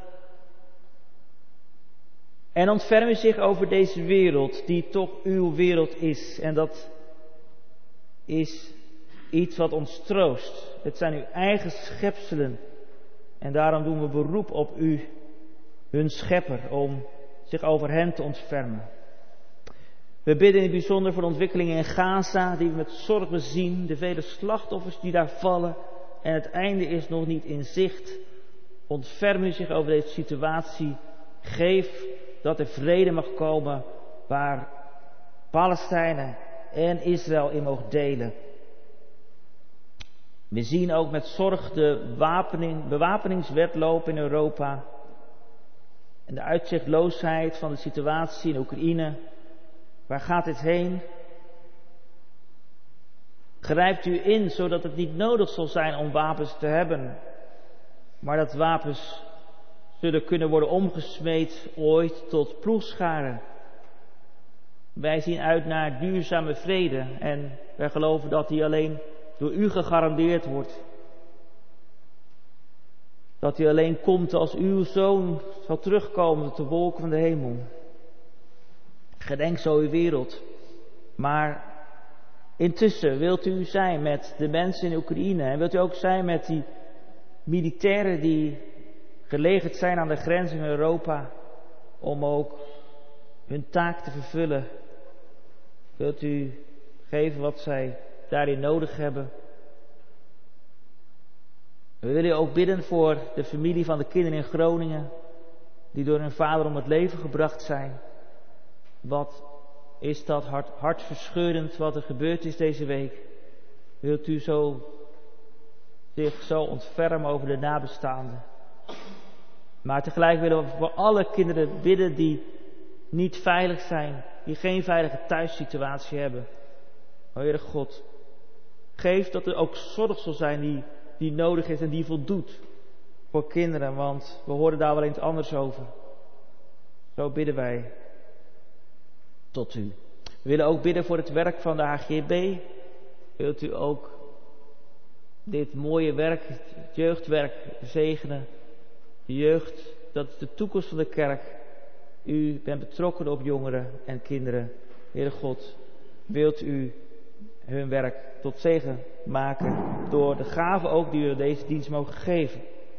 En ontferm u zich over deze wereld die toch uw wereld is. En dat is iets wat ons troost. Het zijn uw eigen schepselen. En daarom doen we beroep op u, hun schepper, om zich over hen te ontfermen. We bidden in het bijzonder voor de ontwikkelingen in Gaza, die we met zorgen zien, de vele slachtoffers die daar vallen en het einde is nog niet in zicht. Ontferm u zich over deze situatie. Geef dat er vrede mag komen waar Palestijnen en Israël in mogen delen. We zien ook met zorg de wapening, bewapeningswedloop in Europa. En de uitzichtloosheid van de situatie in Oekraïne. Waar gaat dit heen? Grijpt u in zodat het niet nodig zal zijn om wapens te hebben. Maar dat wapens zullen kunnen worden omgesmeed ooit tot ploegscharen. Wij zien uit naar duurzame vrede. En wij geloven dat die alleen door u gegarandeerd wordt. Dat hij alleen komt als uw Zoon zal terugkomen tot de wolken van de hemel. Gedenk zo uw wereld. Maar intussen wilt u zijn met de mensen in Oekraïne. En wilt u ook zijn met die militairen die gelegerd zijn aan de grens in Europa. Om ook hun taak te vervullen. Wilt u geven wat zij daarin nodig hebben. We willen ook bidden voor de familie van de kinderen in Groningen, die door hun vader om het leven gebracht zijn. Wat is dat hart, hartverscheurend wat er gebeurd is deze week. Wilt u zo, zich zo ontfermen over de nabestaanden. Maar tegelijk willen we voor alle kinderen bidden die niet veilig zijn, die geen veilige thuissituatie hebben. O Heere God, geef dat er ook zorg zal zijn die, die nodig is en die voldoet voor kinderen, want we horen daar wel eens anders over. Zo bidden wij tot u. We willen ook bidden voor het werk van de H G B. Wilt u ook dit mooie werk, het jeugdwerk, zegenen. De jeugd, dat is de toekomst van de kerk. U bent betrokken op jongeren en kinderen. Heere God, wilt u hun werk tot zegen maken door de gaven ook die we deze dienst mogen geven.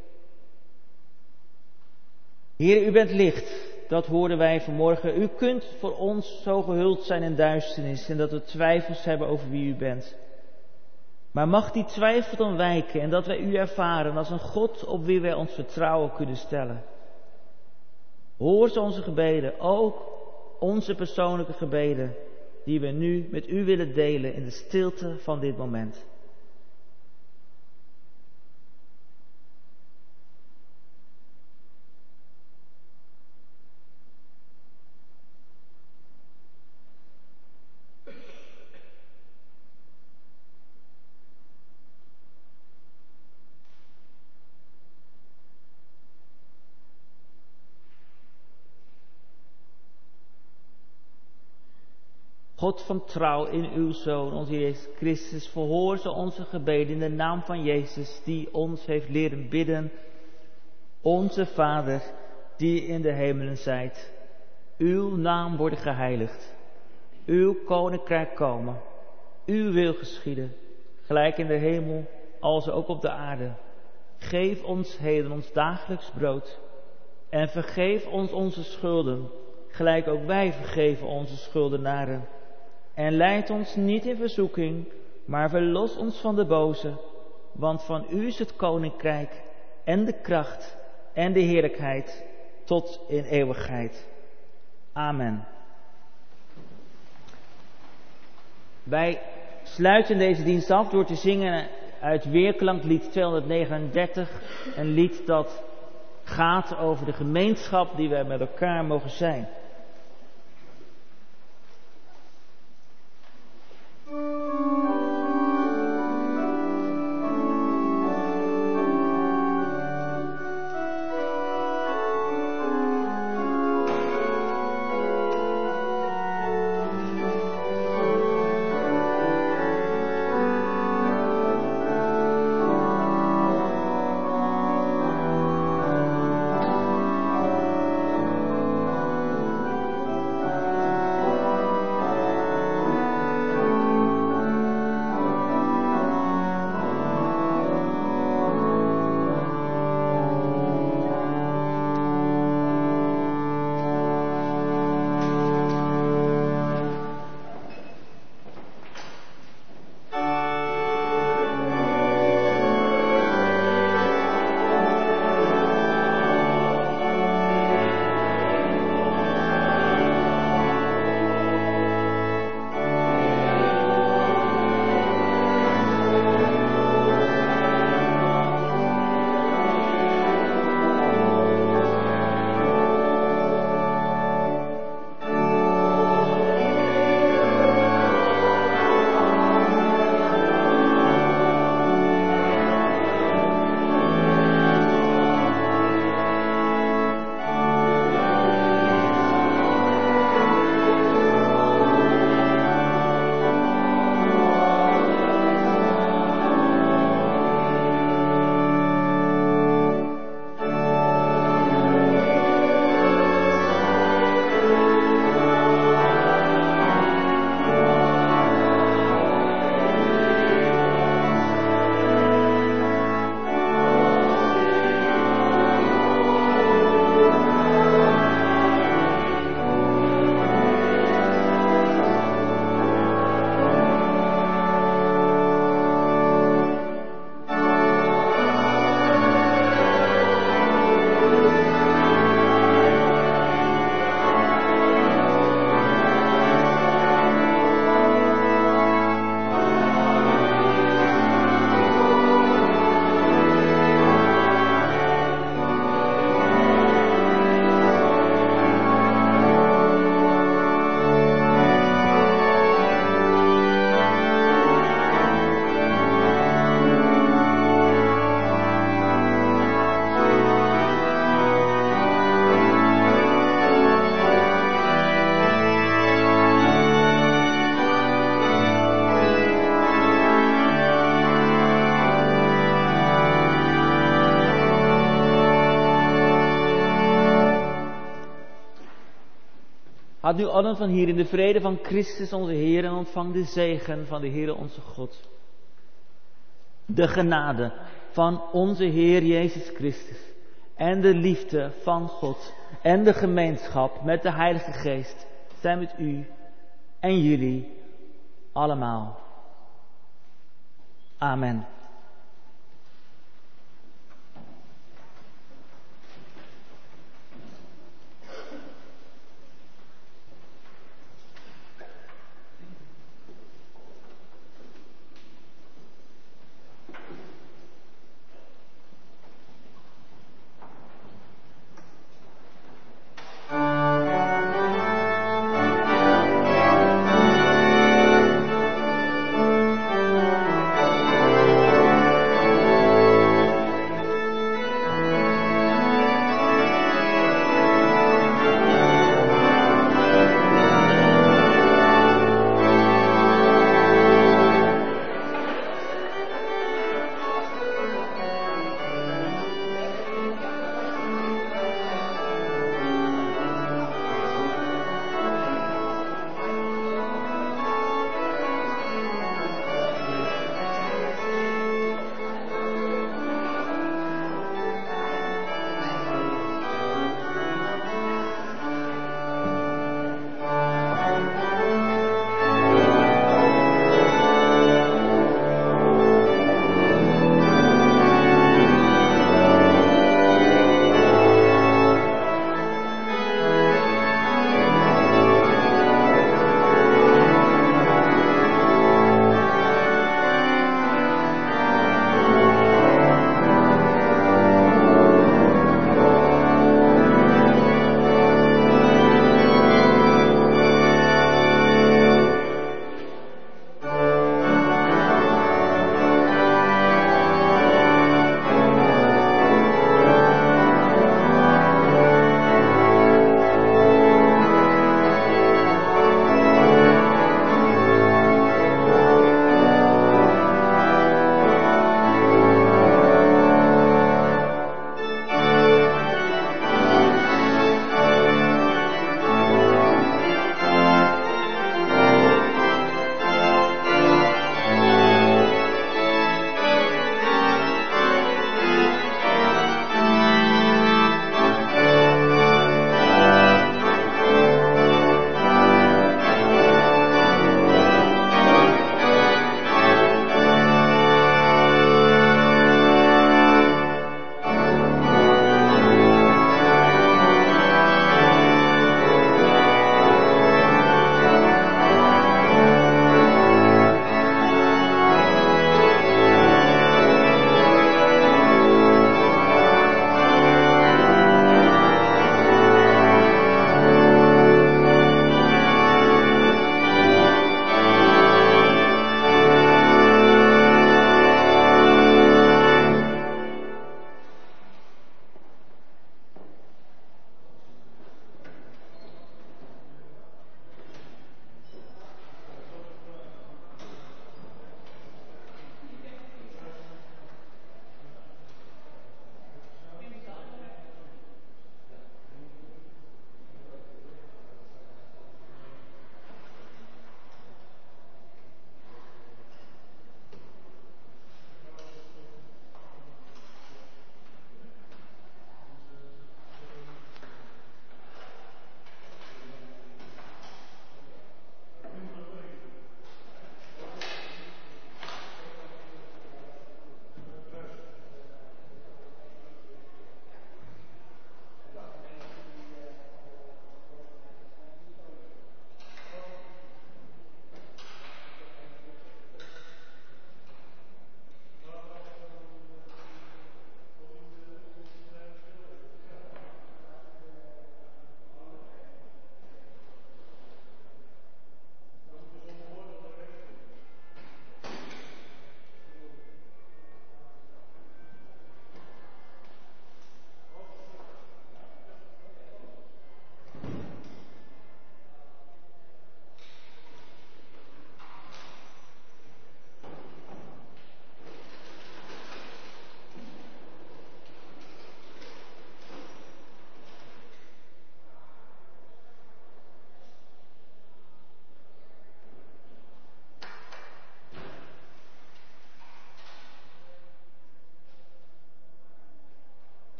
Heer, u bent licht. Dat hoorden wij vanmorgen. U kunt voor ons zo gehuld zijn in duisternis en dat we twijfels hebben over wie u bent. Maar mag die twijfel dan wijken en dat wij u ervaren als een God op wie wij ons vertrouwen kunnen stellen. Hoor ze onze gebeden, ook onze persoonlijke gebeden, die we nu met u willen delen in de stilte van dit moment. God van trouw in uw Zoon, onze Jezus Christus, verhoor ze onze gebeden in de naam van Jezus, die ons heeft leren bidden. Onze Vader, die in de hemelen zijt, uw naam worden geheiligd, uw koninkrijk komen, uw wil geschieden, gelijk in de hemel, als ook op de aarde. Geef ons heden ons dagelijks brood en vergeef ons onze schulden, gelijk ook wij vergeven onze schuldenaren. En leid ons niet in verzoeking, maar verlos ons van de boze, want van u is het koninkrijk en de kracht en de heerlijkheid tot in eeuwigheid. Amen. Wij sluiten deze dienst af door te zingen uit Weerklanklied tweehonderdnegenendertig, een lied dat gaat over de gemeenschap die wij met elkaar mogen zijn. Gaat nu allen van hier in de vrede van Christus onze Heer en ontvang de zegen van de Heere onze God. De genade van onze Heer Jezus Christus en de liefde van God en de gemeenschap met de Heilige Geest zijn met u en jullie allemaal. Amen.